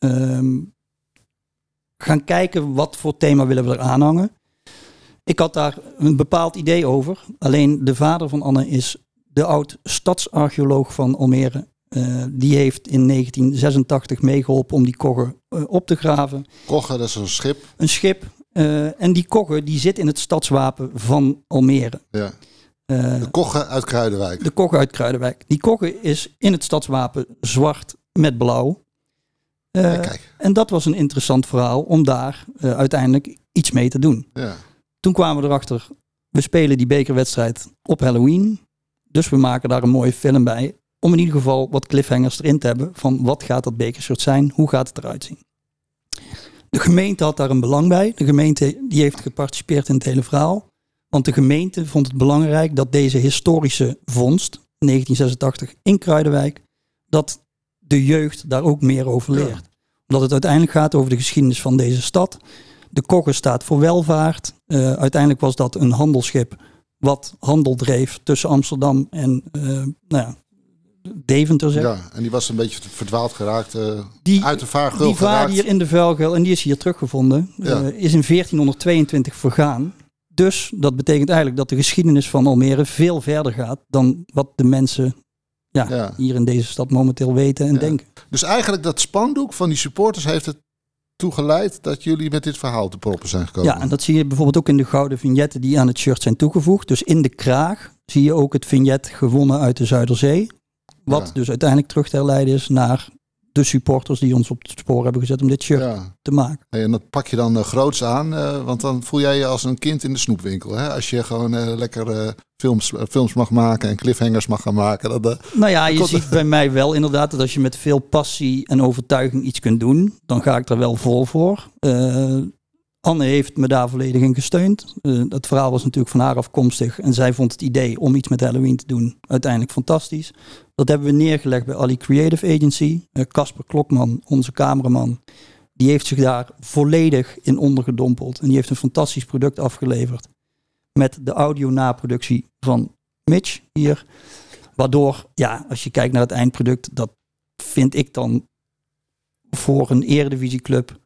Speaker 3: gaan kijken wat voor thema willen we er aanhangen. Ik had daar een bepaald idee over. Alleen de vader van Anne is de oud-stadsarcheoloog van Almere. Die heeft in 1986 meegeholpen om die kogge op te graven.
Speaker 1: Kogge, dat is een schip.
Speaker 3: Een schip. En die kogge die zit in het stadswapen van Almere.
Speaker 1: Ja. De kogge uit Kruidenwijk.
Speaker 3: De kogge uit Kruidenwijk. Die kogge is in het stadswapen zwart met blauw.
Speaker 1: Kijk.
Speaker 3: En dat was een interessant verhaal om daar uiteindelijk iets mee te doen.
Speaker 1: Ja.
Speaker 3: Toen kwamen we erachter, we spelen die bekerwedstrijd op Halloween. Dus we maken daar een mooie film bij. Om in ieder geval wat cliffhangers erin te hebben van wat gaat dat bekershirt zijn, hoe gaat het eruit zien. De gemeente had daar een belang bij. De gemeente die heeft geparticipeerd in het hele verhaal. Want de gemeente vond het belangrijk dat deze historische vondst, 1986 in Kruidenwijk, dat de jeugd daar ook meer over leert. Ja. Omdat het uiteindelijk gaat over de geschiedenis van deze stad. De kogge staat voor welvaart. Uiteindelijk was dat een handelsschip wat handel dreef tussen Amsterdam en Deventer. Zeg.
Speaker 1: Ja, en die was een beetje verdwaald geraakt. Uit de vaargeul
Speaker 3: die
Speaker 1: geraakt.
Speaker 3: vaarde hier in de vuilgeul en die is hier teruggevonden.
Speaker 1: Ja.
Speaker 3: Is in 1422 vergaan. Dus dat betekent eigenlijk dat de geschiedenis van Almere veel verder gaat dan wat de mensen hier in deze stad momenteel weten en denken.
Speaker 1: Dus eigenlijk dat spandoek van die supporters heeft het toegeleid dat jullie met dit verhaal te proppen zijn gekomen.
Speaker 3: Ja, en dat zie je bijvoorbeeld ook in de gouden vignetten die aan het shirt zijn toegevoegd. Dus in de kraag zie je ook het vignet gewonnen uit de Zuiderzee. Wat dus uiteindelijk terug te herleiden is naar de supporters die ons op het spoor hebben gezet om dit shirt te maken.
Speaker 1: Hey, en dat pak je dan groots aan, want dan voel jij je als een kind in de snoepwinkel. Hè? Als je gewoon lekker films mag maken en cliffhangers mag gaan maken.
Speaker 3: Je ziet bij mij wel inderdaad dat als je met veel passie en overtuiging iets kunt doen, dan ga ik er wel vol voor. Anne heeft me daar volledig in gesteund. Dat verhaal was natuurlijk van haar afkomstig. En zij vond het idee om iets met Halloween te doen uiteindelijk fantastisch. Dat hebben we neergelegd bij Ali Creative Agency. Casper Klokman, onze cameraman, die heeft zich daar volledig in ondergedompeld. En die heeft een fantastisch product afgeleverd. Met de audio-naproductie van Mitch hier. Waardoor, als je kijkt naar het eindproduct, dat vind ik dan voor een eredivisieclub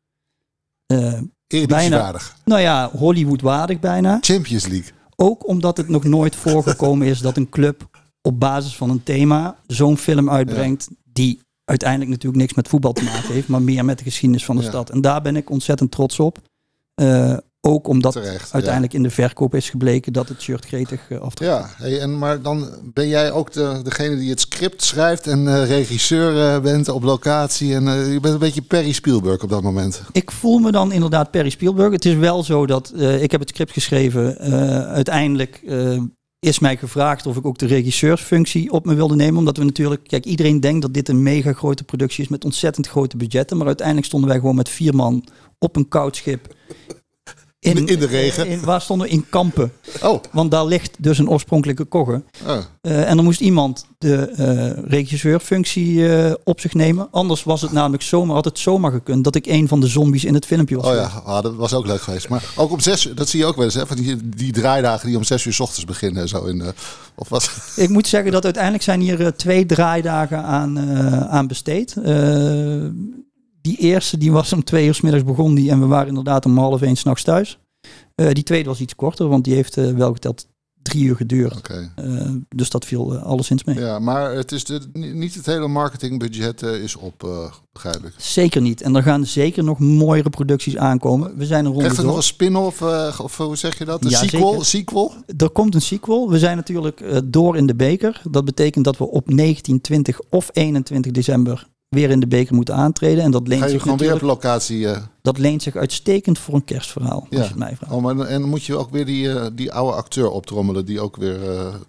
Speaker 3: bijna, Hollywood-waardig bijna.
Speaker 1: Champions League.
Speaker 3: Ook omdat het nog nooit voorgekomen is dat een club op basis van een thema zo'n film uitbrengt die uiteindelijk natuurlijk niks met voetbal te maken heeft, maar meer met de geschiedenis van de stad. En daar ben ik ontzettend trots op. Ook omdat uiteindelijk in de verkoop is gebleken dat het shirt gretig aftrekt.
Speaker 1: Ja, maar dan ben jij ook degene die het script schrijft en regisseur bent op locatie. En je bent een beetje Perry Spielberg op dat moment.
Speaker 3: Ik voel me dan inderdaad Perry Spielberg. Het is wel zo dat ik heb het script geschreven. Uiteindelijk is mij gevraagd of ik ook de regisseursfunctie op me wilde nemen. Omdat we natuurlijk, kijk, iedereen denkt dat dit een mega grote productie is met ontzettend grote budgetten. Maar uiteindelijk stonden wij gewoon met 4 man op een koud schip.
Speaker 1: In de regen?
Speaker 3: Waar stonden we? In Kampen.
Speaker 1: Oh.
Speaker 3: Want daar ligt dus een oorspronkelijke kogge.
Speaker 1: Oh.
Speaker 3: En dan moest iemand de regisseurfunctie op zich nemen. Anders was het namelijk had het zomaar gekund dat ik een van de zombies in het filmpje was.
Speaker 1: Oh ja, dat was ook leuk geweest. Maar ook om 6 uur, dat zie je ook wel eens, hè? Van die draaidagen die om 6 uur 's ochtends beginnen. Zo
Speaker 3: Ik moet zeggen dat uiteindelijk zijn hier 2 draaidagen aan besteed. Die eerste die was om 2 uur 's middags begon die en we waren inderdaad om 12:30 's nachts thuis. Die tweede was iets korter, want die heeft wel geteld 3 uur geduurd.
Speaker 1: Okay.
Speaker 3: Dus dat viel alleszins mee.
Speaker 1: Ja, maar het is niet het hele marketingbudget is op, begrijp ik.
Speaker 3: Zeker niet. En er gaan zeker nog mooiere producties aankomen. We zijn een ronde
Speaker 1: Echt nog
Speaker 3: door.
Speaker 1: een spin-off, of hoe zeg je dat? Een
Speaker 3: Ja,
Speaker 1: sequel?
Speaker 3: Er komt een sequel. We zijn natuurlijk door in de beker. Dat betekent dat we op 19, 20 of 21 december weer in de beker moeten aantreden. En dat leent
Speaker 1: Ga je
Speaker 3: zich
Speaker 1: gewoon weer op
Speaker 3: natuurlijk,
Speaker 1: locatie...
Speaker 3: dat leent zich uitstekend voor een kerstverhaal, als je het mij vraagt.
Speaker 1: Oh, maar, en dan moet je ook weer die oude acteur optrommelen die ook weer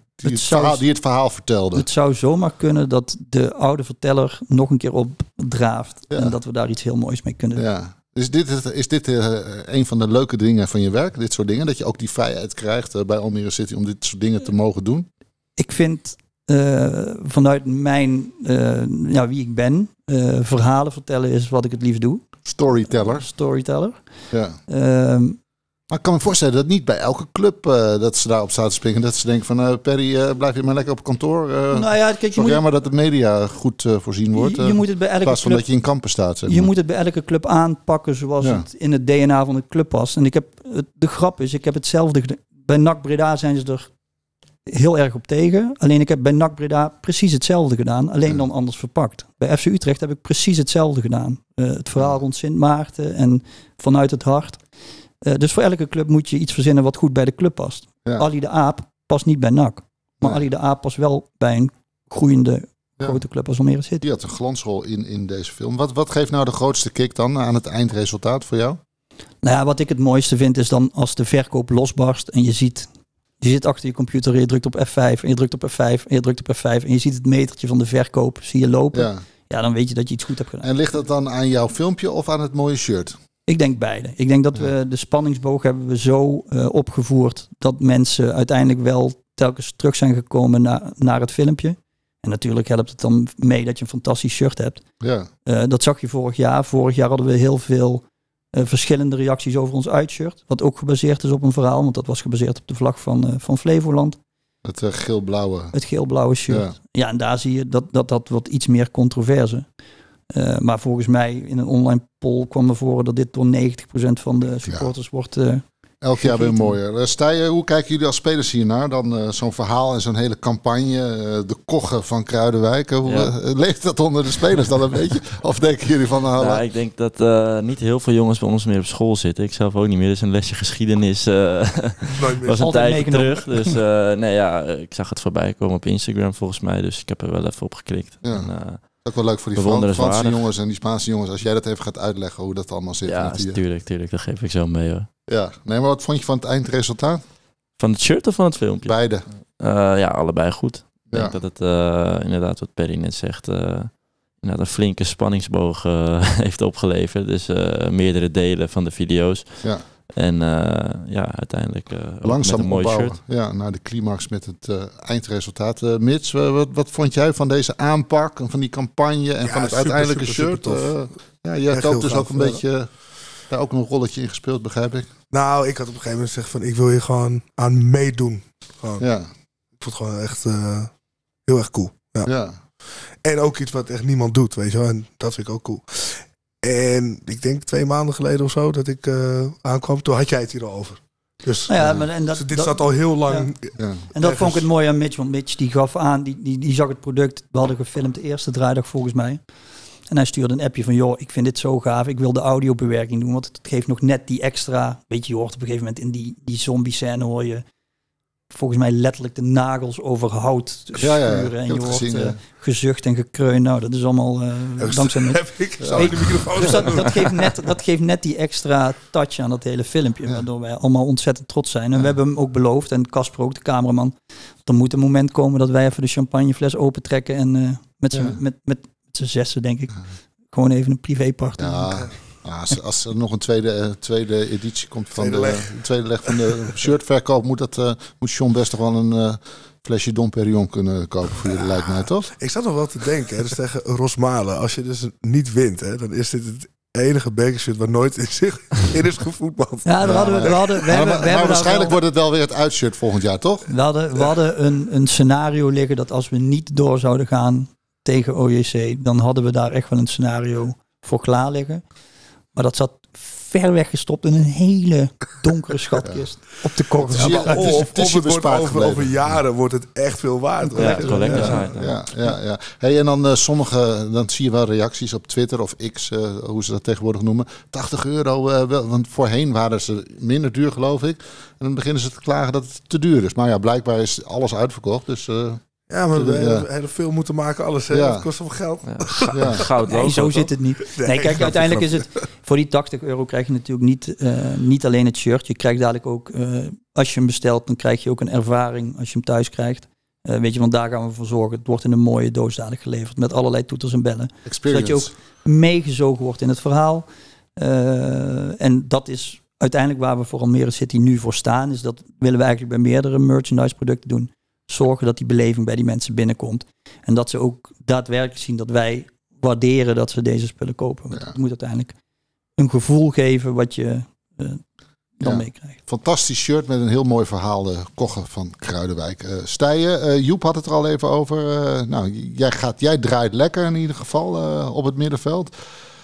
Speaker 1: die het verhaal vertelde.
Speaker 3: Het zou zomaar kunnen dat de oude verteller nog een keer opdraaft. Ja. En dat we daar iets heel moois mee kunnen doen.
Speaker 1: Ja. Is dit een van de leuke dingen van je werk? Dit soort dingen? Dat je ook die vrijheid krijgt bij Almere City om dit soort dingen te mogen doen?
Speaker 3: Ik vind vanuit mijn, wie ik ben, verhalen vertellen is wat ik het liefst doe. Storyteller. Ja.
Speaker 1: Maar ik kan me voorstellen dat niet bij elke club dat ze daarop staat te springen. Dat ze denken van Perry, blijf je maar lekker op kantoor. Zorg maar dat de media goed voorzien wordt.
Speaker 3: Je moet het bij elke
Speaker 1: in plaats van
Speaker 3: club,
Speaker 1: dat je in kampen staat. Zeg maar.
Speaker 3: Je moet het bij elke club aanpakken zoals het in het DNA van de club past. En de grap is, ik heb hetzelfde gedaan. Bij NAC Breda zijn ze er heel erg op tegen. Alleen ik heb bij NAC Breda precies hetzelfde gedaan. Alleen dan anders verpakt. Bij FC Utrecht heb ik precies hetzelfde gedaan. Het verhaal rond Sint Maarten en vanuit het hart. Dus voor elke club moet je iets verzinnen wat goed bij de club past. Ja. Ali de Aap past niet bij NAC. Maar Ali de Aap past wel bij een groeiende grote club als Almere City.
Speaker 1: Die had een glansrol in deze film. Wat geeft nou de grootste kick dan aan het eindresultaat voor jou?
Speaker 3: Nou ja, wat ik het mooiste vind is dan als de verkoop losbarst en je zit achter je computer en je drukt op F5 en je drukt op F5 en je drukt op F5 en je ziet het metertje van de verkoop, zie je lopen. Ja, dan weet je dat je iets goed hebt gedaan.
Speaker 1: En ligt dat dan aan jouw filmpje of aan het mooie shirt?
Speaker 3: Ik denk beide. Ik denk dat we de spanningsboog hebben we zo opgevoerd dat mensen uiteindelijk wel telkens terug zijn gekomen naar het filmpje. En natuurlijk helpt het dan mee dat je een fantastisch shirt hebt. Ja. Dat zag je vorig jaar. Vorig jaar hadden we heel veel verschillende reacties over ons uitshirt. Wat ook gebaseerd is op een verhaal, want dat was gebaseerd op de vlag van Flevoland.
Speaker 1: Het geel-blauwe.
Speaker 3: Het geel-blauwe shirt. Ja, en daar zie je dat wat iets meer controverse. Maar volgens mij in een online poll kwam naar voren dat dit door 90% van de supporters wordt
Speaker 1: elk jaar weer mooier. Stijn, hoe kijken jullie als spelers hiernaar? Dan zo'n verhaal en zo'n hele campagne. De koggen van Kruidenwijk. Leeft dat onder de spelers dan een beetje? Of denken jullie van...
Speaker 2: ik denk dat niet heel veel jongens bij ons meer op school zitten. Ik zelf ook niet meer. Dus een lesje geschiedenis was een tijdje terug. Dus ik zag het voorbij komen op Instagram volgens mij. Dus ik heb er wel even op geklikt.
Speaker 1: Ja. En, ook wel leuk voor die Franse jongens en die Spaanse jongens. Als jij dat even gaat uitleggen hoe dat allemaal zit.
Speaker 2: Ja, tuurlijk. Dat geef ik zo mee hoor.
Speaker 1: Ja, nee, maar wat vond je van het eindresultaat?
Speaker 2: Van het shirt of van het filmpje?
Speaker 1: Beide.
Speaker 2: Allebei goed. Ik denk dat het inderdaad wat Perry net zegt... inderdaad een flinke spanningsboog heeft opgeleverd. Dus meerdere delen van de video's. Ja. En uiteindelijk
Speaker 1: langzaam
Speaker 2: met een mooi
Speaker 1: opbouwen.
Speaker 2: shirt.
Speaker 1: Ja, naar de climax met het eindresultaat. Mits, wat vond jij van deze aanpak en van die campagne en van het uiteindelijke shirt? Je hebt ook dus ook een beetje daar ook een rolletje in gespeeld, begrijp ik.
Speaker 4: Nou, ik had op een gegeven moment gezegd van ik wil hier gewoon aan meedoen. Gewoon. Ja. Ik vond het gewoon echt heel erg cool. Ja. En ook iets wat echt niemand doet, weet je wel. En dat vind ik ook cool. En ik denk 2 maanden geleden of zo dat ik aankwam, toen had jij het hier al over. Dus dit staat al heel lang.
Speaker 3: Ja. En dat vond ik het mooi aan Mitch, want Mitch die gaf aan, die zag het product. We hadden gefilmd de eerste draaidag volgens mij. En hij stuurde een appje van, joh, ik vind dit zo gaaf. Ik wil de audiobewerking doen, want het geeft nog net die extra... Weet je hoort op een gegeven moment in die zombie scène hoor je... volgens mij letterlijk de nagels over hout schuren. En je hoort gezucht en gekreun. Nou, dat is allemaal dankzij dat geeft net die extra touch aan dat hele filmpje. Waardoor wij allemaal ontzettend trots zijn. En we hebben hem ook beloofd, en Casper ook, de cameraman... er moet een moment komen dat wij even de champagnefles opentrekken... en met z'n zessen, denk ik, gewoon even een privéparty.
Speaker 1: Ja. Als er nog een tweede editie komt van de tweede leg van de shirtverkoop, moet John best toch wel een flesje Dom Perignon kunnen kopen voor jullie, lijkt mij, toch?
Speaker 4: Ik zat nog wel te denken, dus tegen Rosmalen, als je dus niet wint, dan is dit het enige bekershirt waar nooit in is gevoetbald.
Speaker 3: Ja,
Speaker 1: maar waarschijnlijk wordt het wel weer het uitshirt volgend jaar, toch?
Speaker 3: We hadden een scenario liggen dat als we niet door zouden gaan tegen OJC, dan hadden we daar echt wel een scenario voor klaar liggen. Maar dat zat ver weggestopt in een hele donkere schatkist op de kop.
Speaker 1: Ja, maar
Speaker 4: Of het wordt over jaren wordt het echt veel waard. Hoor.
Speaker 2: Ja, collectors
Speaker 1: Ja. Hey, en dan dan zie je wel reacties op Twitter of X, hoe ze dat tegenwoordig noemen. €80, want voorheen waren ze minder duur, geloof ik. En dan beginnen ze te klagen dat het te duur is. Maar ja, blijkbaar is alles uitverkoord. Dus
Speaker 4: ja, maar we hebben hele veel moeten maken. Alles, dat kost wel geld.
Speaker 2: Ja. Goud
Speaker 3: Nee, zo zit het niet. Nee, kijk, uiteindelijk is het... Voor die €80 krijg je natuurlijk niet alleen het shirt. Je krijgt dadelijk ook... als je hem bestelt, dan krijg je ook een ervaring als je hem thuis krijgt. Weet je, want daar gaan we voor zorgen. Het wordt in een mooie doos dadelijk geleverd. Met allerlei toeters en bellen.
Speaker 1: experience.
Speaker 3: Zodat je ook meegezogen wordt in het verhaal. En dat is uiteindelijk waar we voor Almere City nu voor staan. Is dat willen we eigenlijk bij meerdere merchandise producten doen. Zorgen dat die beleving bij die mensen binnenkomt. En dat ze ook daadwerkelijk zien dat wij waarderen dat ze deze spullen kopen. Want het moet uiteindelijk een gevoel geven wat je dan meekrijgt.
Speaker 1: Fantastisch shirt met een heel mooi verhaal. Kogge van Kruidenwijk. Stijen, Joep had het er al even over. Jij draait lekker in ieder geval op het middenveld.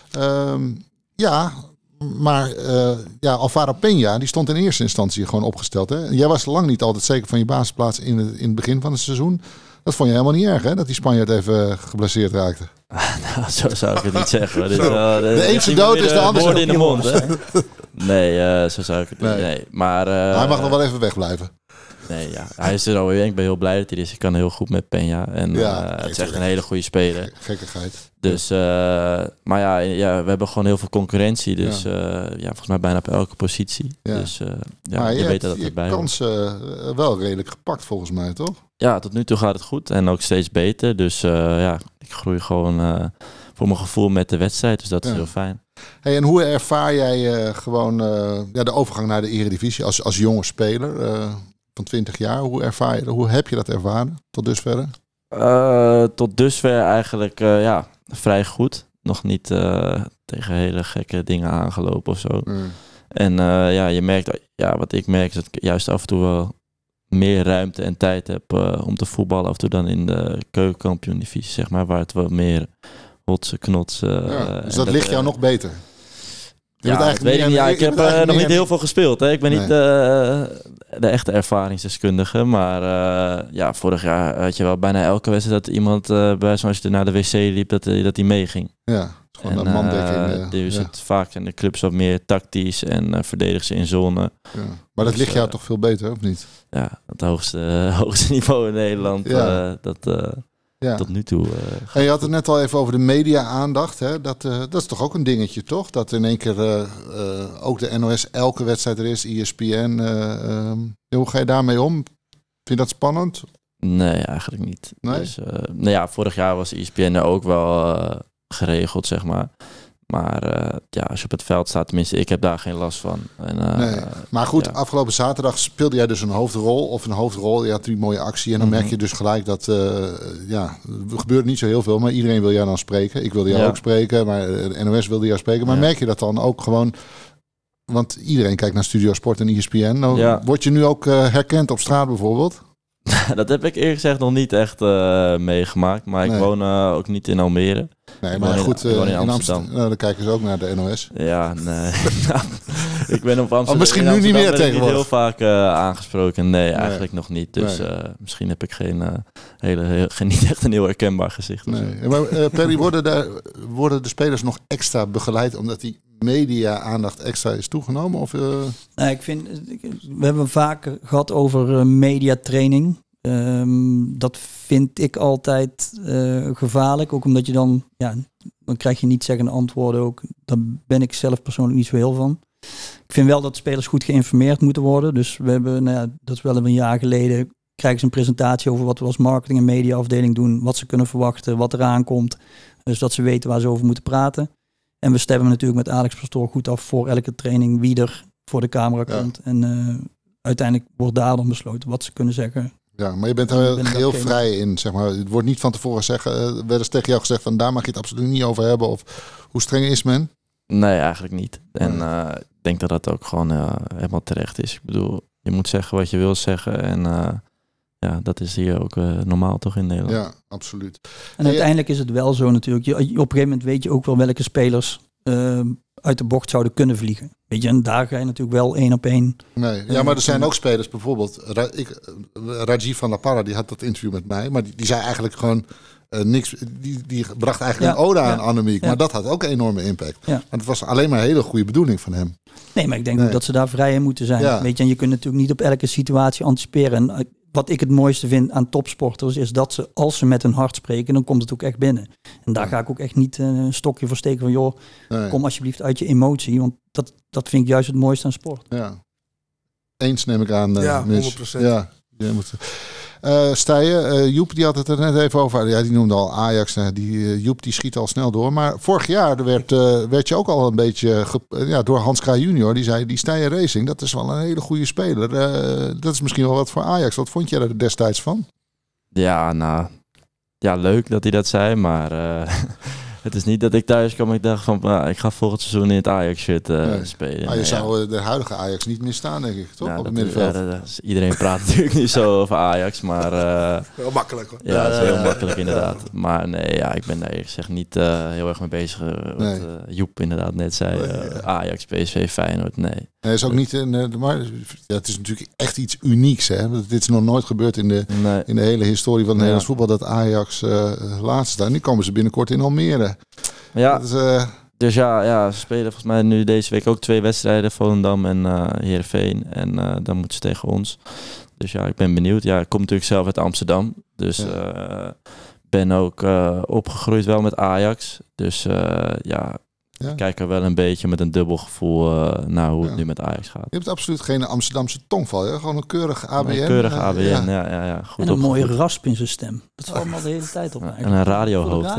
Speaker 1: Maar Alvaro Peña, die stond in eerste instantie gewoon opgesteld. Hè? Jij was lang niet altijd zeker van je basisplaats in het begin van het seizoen. Dat vond je helemaal niet erg, hè? Dat die Spanjaard even geblesseerd raakte.
Speaker 2: Nou, zo zou ik het niet zeggen.
Speaker 1: De ene dood is de andere
Speaker 2: woorden in de mond. Hè? Nee, zo zou ik het niet. Nee. Maar
Speaker 1: hij mag nog wel even wegblijven.
Speaker 2: Nee, ja. Hij is er alweer. Ik ben heel blij dat hij is. Ik kan heel goed met Peña. En het is echt een hele goede speler.
Speaker 1: Gekkigheid.
Speaker 2: Dus, maar we hebben gewoon heel veel concurrentie. Dus volgens mij bijna op elke positie. Ja. Dus
Speaker 1: maar
Speaker 2: je weet dat het erbij
Speaker 1: hoort. Je kansen wel redelijk gepakt volgens mij, toch?
Speaker 2: Ja, tot nu toe gaat het goed. En ook steeds beter. Dus ik groei gewoon voor mijn gevoel met de wedstrijd. Dus dat is heel fijn.
Speaker 1: Hey, en hoe ervaar jij gewoon de overgang naar de Eredivisie als jonge speler van 20 jaar? Hoe ervaar je dat? Hoe heb je dat ervaren tot dusver?
Speaker 2: Tot dusver eigenlijk vrij goed. Nog niet tegen hele gekke dingen aangelopen of zo. En je merkt, wat ik merk is dat ik juist af en toe wel meer ruimte en tijd heb om te voetballen. Af en toe dan in de keukenkampioen-divisie, zeg maar, waar het wat meer hotse knots.
Speaker 1: Dus dat ligt jou nog beter?
Speaker 2: Dat weet ik niet. Ja, ik heb nog niet heel veel gespeeld. Hè. Ik ben niet de echte ervaringsdeskundige. Maar vorig jaar had je wel bijna elke wedstrijd dat iemand, zoals je naar de wc liep, dat hij meeging.
Speaker 1: Ja, gewoon een mandekking.
Speaker 2: Dus het vaak zijn de clubs wat meer tactisch en verdedigen ze in zone.
Speaker 1: Ja. Maar dat ligt jou toch veel beter, of niet?
Speaker 2: Ja, het hoogste niveau in Nederland. Tot nu toe.
Speaker 1: En je had het net al even over de media-aandacht. Hè? Dat is toch ook een dingetje, toch? Dat in één keer ook de NOS elke wedstrijd er is, ESPN. Hoe ga je daarmee om? Vind je dat spannend?
Speaker 2: Nee, eigenlijk niet.
Speaker 1: Nee?
Speaker 2: Dus, vorig jaar was ESPN er ook wel geregeld, zeg maar. Maar als je op het veld staat, tenminste, ik heb daar geen last van. En,
Speaker 1: nee. Maar goed, afgelopen zaterdag speelde jij dus een hoofdrol. Je had die mooie actie. En dan merk je dus gelijk dat, er gebeurt niet zo heel veel. Maar iedereen wil jou dan spreken. Ik wilde jou ook spreken, maar de NOS wilde jou spreken. Maar merk je dat dan ook gewoon... Want iedereen kijkt naar Studio Sport en ESPN. Nou, word je nu ook herkend op straat bijvoorbeeld?
Speaker 2: Dat heb ik eerlijk gezegd nog niet echt meegemaakt. Maar ik woon ook niet in Almere.
Speaker 1: Nee, maar goed, in Amsterdam. Dan kijken ze ook naar de NOS.
Speaker 2: Ja, nee. Ik ben op Amsterdam.
Speaker 1: Misschien nu niet meer tegenwoordig.
Speaker 2: Niet heel vaak aangesproken. Nee, eigenlijk nog niet. Dus misschien heb ik niet echt een heel herkenbaar gezicht.
Speaker 1: Nee. Maar Perry, worden de spelers nog extra begeleid omdat die media-aandacht extra is toegenomen? Of,
Speaker 3: Nee, we hebben vaak gehad over mediatraining. Dat vind ik altijd gevaarlijk. Ook omdat je dan krijg je niet zeggende antwoorden ook. Daar ben ik zelf persoonlijk niet zo heel van. Ik vind wel dat spelers goed geïnformeerd moeten worden. Dus we hebben, dat is wel een jaar geleden, krijgen ze een presentatie over wat we als marketing- en mediaafdeling doen. Wat ze kunnen verwachten, wat eraan komt. Dus dat ze weten waar ze over moeten praten. En we stemmen natuurlijk met Alex Pastoor goed af voor elke training wie er voor de camera komt. En uiteindelijk wordt daar dan besloten wat ze kunnen zeggen.
Speaker 1: Ja, maar je bent er heel vrij in, zeg maar. Het wordt niet van tevoren werd eens tegen jou gezegd van daar mag je het absoluut niet over hebben. Of hoe streng is men?
Speaker 2: Nee, eigenlijk niet. En ik denk dat dat ook gewoon helemaal terecht is. Ik bedoel, je moet zeggen wat je wil zeggen. En ja, dat is hier ook normaal toch in Nederland.
Speaker 1: Ja, absoluut.
Speaker 3: En uiteindelijk is het wel zo natuurlijk. Op een gegeven moment weet je ook wel welke spelers uit de bocht zouden kunnen vliegen. Weet je, en daar ga je natuurlijk wel 1 op 1.
Speaker 1: Nee, ja, maar er zijn ook spelers, bijvoorbeeld Rajiv van La Parra, die had dat interview met mij, maar die zei eigenlijk gewoon niks. Die bracht eigenlijk een ode aan Annemiek, maar dat had ook een enorme impact. Ja. En het was alleen maar een hele goede bedoeling van hem.
Speaker 3: Nee, maar ik denk ook dat ze daar vrij in moeten zijn. Ja. Weet je, en je kunt natuurlijk niet op elke situatie anticiperen. En wat ik het mooiste vind aan topsporters is dat ze, als ze met hun hart spreken, dan komt het ook echt binnen. En daar ga ik ook echt niet een stokje voor steken van, joh, kom alsjeblieft uit je emotie. Want dat vind ik juist het mooiste aan sport.
Speaker 1: Ja. Eens neem ik aan,
Speaker 4: ja,
Speaker 1: Mitch.
Speaker 4: 100%.
Speaker 1: Ja, je moet... Stijen, Joep die had het er net even over. Ja, die noemde al Ajax. Joep die schiet al snel door. Maar vorig jaar werd je ook al een beetje door Hans Kraaij junior. Die zei, die Stijen Racing, dat is wel een hele goede speler. Dat is misschien wel wat voor Ajax. Wat vond jij er destijds van?
Speaker 2: Ja, nou... Ja, leuk dat hij dat zei, maar... Het is niet dat ik thuis kwam en ik dacht van, ik ga volgend seizoen in het Ajax-shirt spelen.
Speaker 1: Maar je zou de huidige Ajax niet meer staan, denk ik, toch?
Speaker 2: Ja,
Speaker 1: op het middenveld.
Speaker 2: Iedereen praat natuurlijk niet zo over Ajax, maar...
Speaker 4: heel makkelijk, hoor.
Speaker 2: Ja, het is heel makkelijk inderdaad. Maar nee, ja, ik ben daar eerlijk gezegd niet heel erg mee bezig. Wat Joep inderdaad net zei, Ajax, PSV, Feyenoord, nee.
Speaker 1: Nee, is ook niet maar het is natuurlijk echt iets unieks, hè? Dit is nog nooit gebeurd in de hele historie van het Nederlands voetbal, dat Ajax laatst staat. Nu komen ze binnenkort in Almere.
Speaker 2: Ja, dus ja, ze spelen volgens mij nu deze week ook 2 wedstrijden, Volendam en Heerenveen. En dan moeten ze tegen ons. Dus ja, ik ben benieuwd. Ja, ik kom natuurlijk zelf uit Amsterdam. Dus ben ook opgegroeid wel met Ajax. Dus ik kijk er wel een beetje met een dubbel gevoel naar hoe het nu met Ajax gaat.
Speaker 1: Je hebt absoluut geen Amsterdamse tongval, hè? Gewoon een keurig ABN.
Speaker 2: Een keurig ABN, ja. Goed
Speaker 3: en een mooie rasp in zijn stem. Dat valt me al de hele tijd op.
Speaker 2: En een radiohoofd.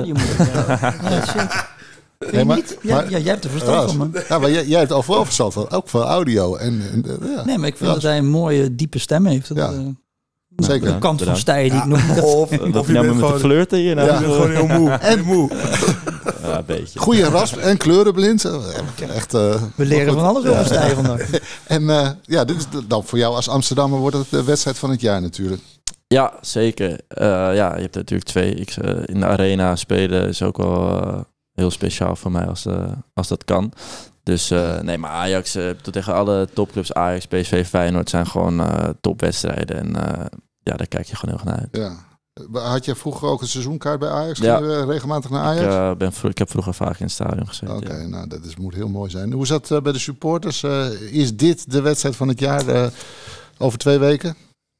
Speaker 3: Jij hebt er verstand van, man.
Speaker 1: Ja, maar jij hebt overal verstand van. Ook van audio.
Speaker 3: Nee, maar ik vind dat hij een mooie, diepe stem heeft.
Speaker 1: Zeker.
Speaker 3: De kant van Stijen die ik nog...
Speaker 2: Of je nou met te flirten hier. Nou.
Speaker 4: Ja, gewoon heel moe. En moe.
Speaker 2: Ja, een beetje.
Speaker 1: Goeie rasp en kleurenblind. Echt,
Speaker 3: we leren van alles over Stijen vandaag.
Speaker 1: En dit is dan voor jou als Amsterdammer wordt het de wedstrijd van het jaar natuurlijk.
Speaker 2: Ja, zeker. Je hebt natuurlijk 2. In de arena spelen is ook wel heel speciaal voor mij als dat kan. Dus nee, maar Ajax, tegen alle topclubs, Ajax, PSV, Feyenoord zijn gewoon topwedstrijden. En daar kijk je gewoon heel erg naar uit.
Speaker 1: Ja. Had je vroeger ook een seizoenkaart bij Ajax?
Speaker 2: Ja.
Speaker 1: Ging je regelmatig naar Ajax?
Speaker 2: Ik heb vroeger vaak in het stadion gezeten.
Speaker 1: Oké, nou dat moet heel mooi zijn. Hoe zat het bij de supporters? Is dit de wedstrijd van het jaar over 2 weken?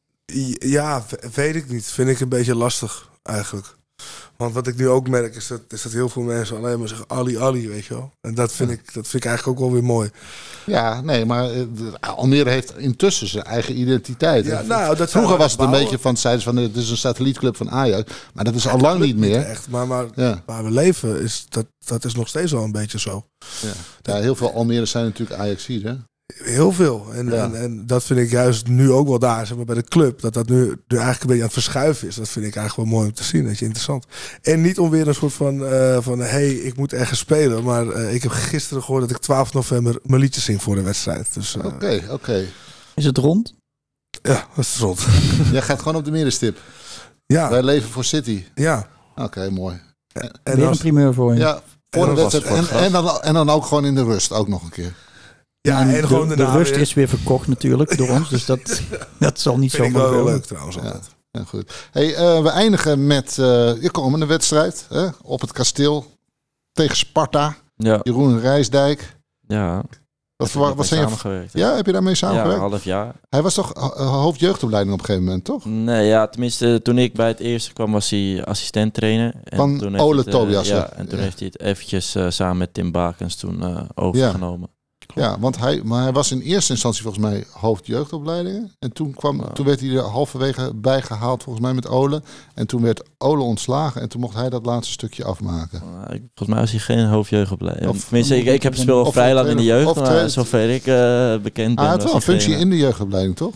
Speaker 4: Ja, weet ik niet. Vind ik een beetje lastig eigenlijk. Want wat ik nu ook merk is dat heel veel mensen alleen maar zeggen Ali, weet je wel. En dat vind ik eigenlijk ook wel weer mooi.
Speaker 1: Ja, nee, maar Almere heeft intussen zijn eigen identiteit.
Speaker 4: Ja, nou,
Speaker 1: vroeger was het een beetje zeiden ze van het is een satellietclub van Ajax. Maar dat is al lang niet meer.
Speaker 4: Echt, maar waar we leven, dat is nog steeds wel een beetje zo.
Speaker 1: Ja, heel veel Almere zijn natuurlijk Ajaxiden.
Speaker 4: Heel veel. En dat vind ik juist nu ook wel daar, zeg maar, bij de club. Dat nu eigenlijk een beetje aan het verschuiven is. Dat vind ik eigenlijk wel mooi om te zien. Dat is interessant. En niet om weer een soort van hey, ik moet ergens spelen. Maar ik heb gisteren gehoord dat ik 12 november mijn liedje zing voor de wedstrijd. Dus,
Speaker 1: Oké.
Speaker 3: Is het rond?
Speaker 4: Ja, dat is rond.
Speaker 1: Jij gaat gewoon op de middenstip.
Speaker 4: Ja.
Speaker 1: Wij leven voor City.
Speaker 4: Ja.
Speaker 1: Oké, mooi.
Speaker 3: En weer een primeur voor je.
Speaker 1: Ja, voor de wedstrijd. En dan ook gewoon in de rust, ook nog een keer.
Speaker 4: Ja, en gewoon
Speaker 3: de rust is weer verkocht natuurlijk door ons. Dus dat zal niet zo
Speaker 4: wel heel leuk trouwens.
Speaker 1: Ja, goed. Hey, we eindigen met je komende wedstrijd op het Kasteel tegen Sparta.
Speaker 2: Ja.
Speaker 1: Jeroen Rijsdijk.
Speaker 2: Ja.
Speaker 1: Wat zijn
Speaker 2: samengewerkt?
Speaker 1: Ja, heb je daarmee samengewerkt?
Speaker 2: Ja, een half jaar.
Speaker 1: Hij was toch hoofdjeugdopleiding op een gegeven moment, toch?
Speaker 2: Nee, ja, tenminste toen ik bij het eerste kwam was hij assistent-trainer.
Speaker 1: Van
Speaker 2: toen
Speaker 1: Ole Tobias.
Speaker 2: Ja, en toen heeft hij het eventjes samen met Tim Bakens toen overgenomen.
Speaker 1: Ja, want hij was in eerste instantie volgens mij hoofdjeugdopleidingen. En toen werd hij er halverwege bijgehaald volgens mij met Ole. En toen werd Ole ontslagen en toen mocht hij dat laatste stukje afmaken.
Speaker 2: Volgens mij was hij geen hoofdjeugdopleiding. Tenminste, ik heb speel vrij lang in de jeugd, maar zover ik bekend ben.
Speaker 1: Hij had wel een functie in de jeugdopleiding, toch?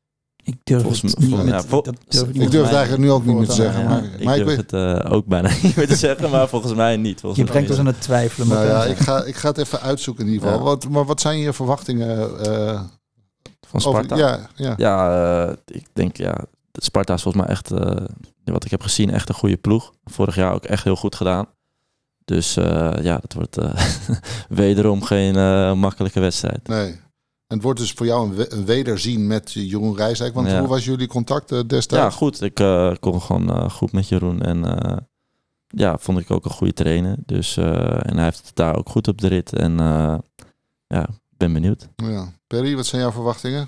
Speaker 3: Ik durf het niet.
Speaker 1: Ik durf het eigenlijk nu ook niet meer te zeggen.
Speaker 2: Maar ik durf het ook bijna niet meer te zeggen, maar volgens mij niet.
Speaker 3: Je brengt ons aan het twijfelen.
Speaker 1: Nou ja, ik ga het even uitzoeken in ieder geval. Ja. Maar wat zijn je verwachtingen
Speaker 2: van Sparta?
Speaker 1: Ik denk
Speaker 2: Sparta is volgens mij echt, wat ik heb gezien, echt een goede ploeg. Vorig jaar ook echt heel goed gedaan. Dus dat wordt wederom geen makkelijke wedstrijd.
Speaker 1: Nee. En het wordt dus voor jou een wederzien met Jeroen Rijsdijk. Want hoe was jullie contact destijds?
Speaker 2: Ja, goed. Ik kon gewoon goed met Jeroen. En vond ik ook een goede trainer. Dus, en hij heeft het daar ook goed op de rit. En ben benieuwd.
Speaker 1: Ja. Perry, wat zijn jouw verwachtingen?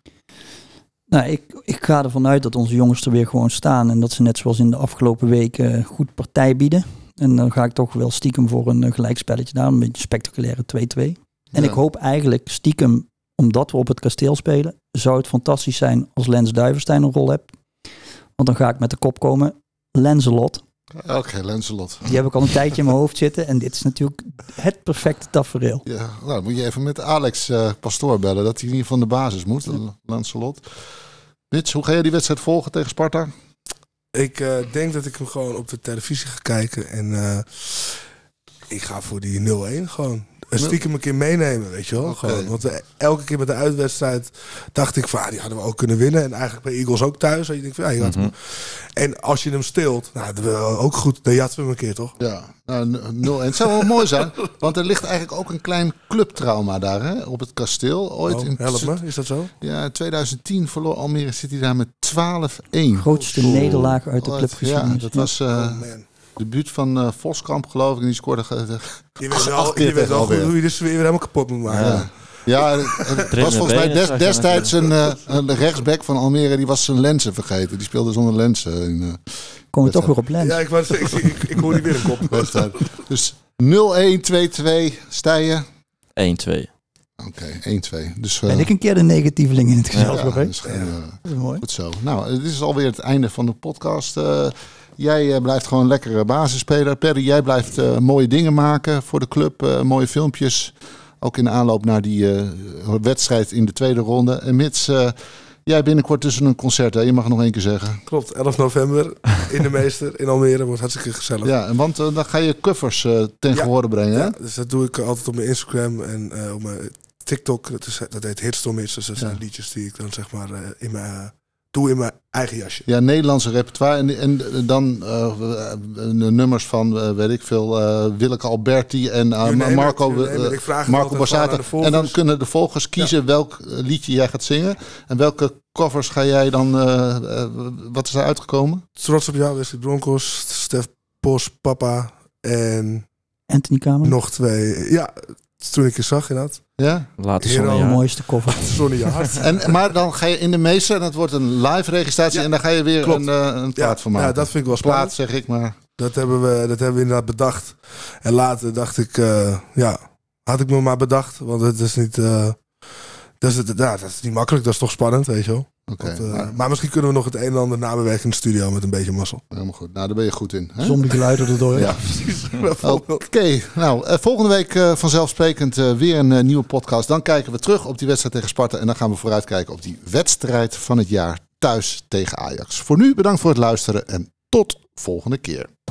Speaker 3: Nou, ik ga ervan uit dat onze jongens er weer gewoon staan. En dat ze net zoals in de afgelopen weken goed partij bieden. En dan ga ik toch wel stiekem voor een gelijkspelletje daar. Een beetje spectaculaire 2-2. En ik hoop eigenlijk stiekem, omdat we op het Kasteel spelen, zou het fantastisch zijn als Lens Duivenstein een rol hebt. Want dan ga ik met de kop komen. Lancelot.
Speaker 1: Oké, Lancelot.
Speaker 3: Die heb ik al een tijdje in mijn hoofd zitten. En dit is natuurlijk het perfecte tafereel.
Speaker 1: Ja, nou moet je even met Alex Pastoor bellen. Dat hij in ieder geval van de basis moet. Lancelot. Mitch, hoe ga je die wedstrijd volgen tegen Sparta?
Speaker 4: Ik denk dat ik hem gewoon op de televisie ga kijken. En ik ga voor die 0-1 gewoon. Stiekem een keer meenemen, weet je wel.
Speaker 1: Okay.
Speaker 4: Gewoon, want elke keer met de uitwedstrijd dacht ik van, die hadden we ook kunnen winnen. En eigenlijk bij Eagles ook thuis. En je denkt van, En als je hem stilt, nou, dat wil ook goed. Dan jatten we hem een keer, toch?
Speaker 1: Ja, nou, 0-1. Het zou wel mooi zijn. Want er ligt eigenlijk ook een klein clubtrauma daar, hè, op het Kasteel. Ooit
Speaker 4: help me, is dat zo?
Speaker 1: Ja, in 2010 verloor Almere City daar met 12-1.
Speaker 3: Grootste nederlaag uit de clubgeschiedenis.
Speaker 1: Ja, dat was de buurt van Voskamp, geloof ik. En die scoorde
Speaker 4: je weet wel goed hoe je de sfeer weer helemaal kapot moet maken.
Speaker 1: Ja, het was volgens mij destijds een rechtsback van Almere. Die was zijn lenzen vergeten. Die speelde zonder lenzen.
Speaker 3: Komen we toch weer op Lens.
Speaker 4: Ja, ik hoor niet weer een kop.
Speaker 1: Dus 0-1, 2-2, Stijen.
Speaker 2: 1-2.
Speaker 1: Oké, 1-2. Dus,
Speaker 3: ben ik een keer de negatieveling in het gezelschap, hè?
Speaker 1: Dat is mooi. Goed zo. Nou, dit is alweer het einde van de podcast. Jij blijft gewoon lekker basisspeler. Perry, jij blijft mooie dingen maken voor de club. Mooie filmpjes. Ook in de aanloop naar die wedstrijd in de tweede ronde. En Mits, jij binnenkort tussen een concert. Hè? Je mag het nog één keer zeggen.
Speaker 4: Klopt, 11 november in de Meester in Almere. Wordt hartstikke gezellig.
Speaker 1: Ja, want dan ga je covers ten gehore brengen. Hè?
Speaker 4: Ja, dus dat doe ik altijd op mijn Instagram en op mijn TikTok. Dat heet Hitstormits. Dus dat zijn liedjes die ik dan zeg maar doe in mijn eigen jasje.
Speaker 1: Ja, Nederlandse repertoire. En dan nummers van, weet ik veel, Willeke Alberti en Marco Borsato. En dan kunnen de volgers kiezen welk liedje jij gaat zingen. En welke covers ga jij dan, wat is er uitgekomen?
Speaker 4: Trots op jou, Wesley Broncos, Stef Bos, Papa en
Speaker 3: Anthony Kamer.
Speaker 4: Nog 2. Ja, toen ik je zag inderdaad.
Speaker 1: Ja?
Speaker 2: Later Sonny
Speaker 3: de mooiste cover.
Speaker 4: Sonny je hart.
Speaker 1: Maar dan ga je in de Meester en het wordt een live registratie en dan ga je weer een plaat van maken.
Speaker 4: Ja, dat vind ik wel spannend.
Speaker 1: Plaat zeg ik maar.
Speaker 4: Dat hebben we inderdaad bedacht. En later dacht ik, had ik me maar bedacht. Want het is niet, dat is niet makkelijk. Dat is toch spannend, weet je wel. Maar misschien kunnen we nog het een en ander nabewerken in de studio met een beetje mazzel.
Speaker 1: Helemaal goed. Nou, daar ben je goed in. Hè?
Speaker 3: Zombiegeluiden erdoor.
Speaker 1: Ja, precies. Oké. Nou, volgende week vanzelfsprekend weer een nieuwe podcast. Dan kijken we terug op die wedstrijd tegen Sparta. En dan gaan we vooruitkijken op die wedstrijd van het jaar thuis tegen Ajax. Voor nu bedankt voor het luisteren en tot volgende keer.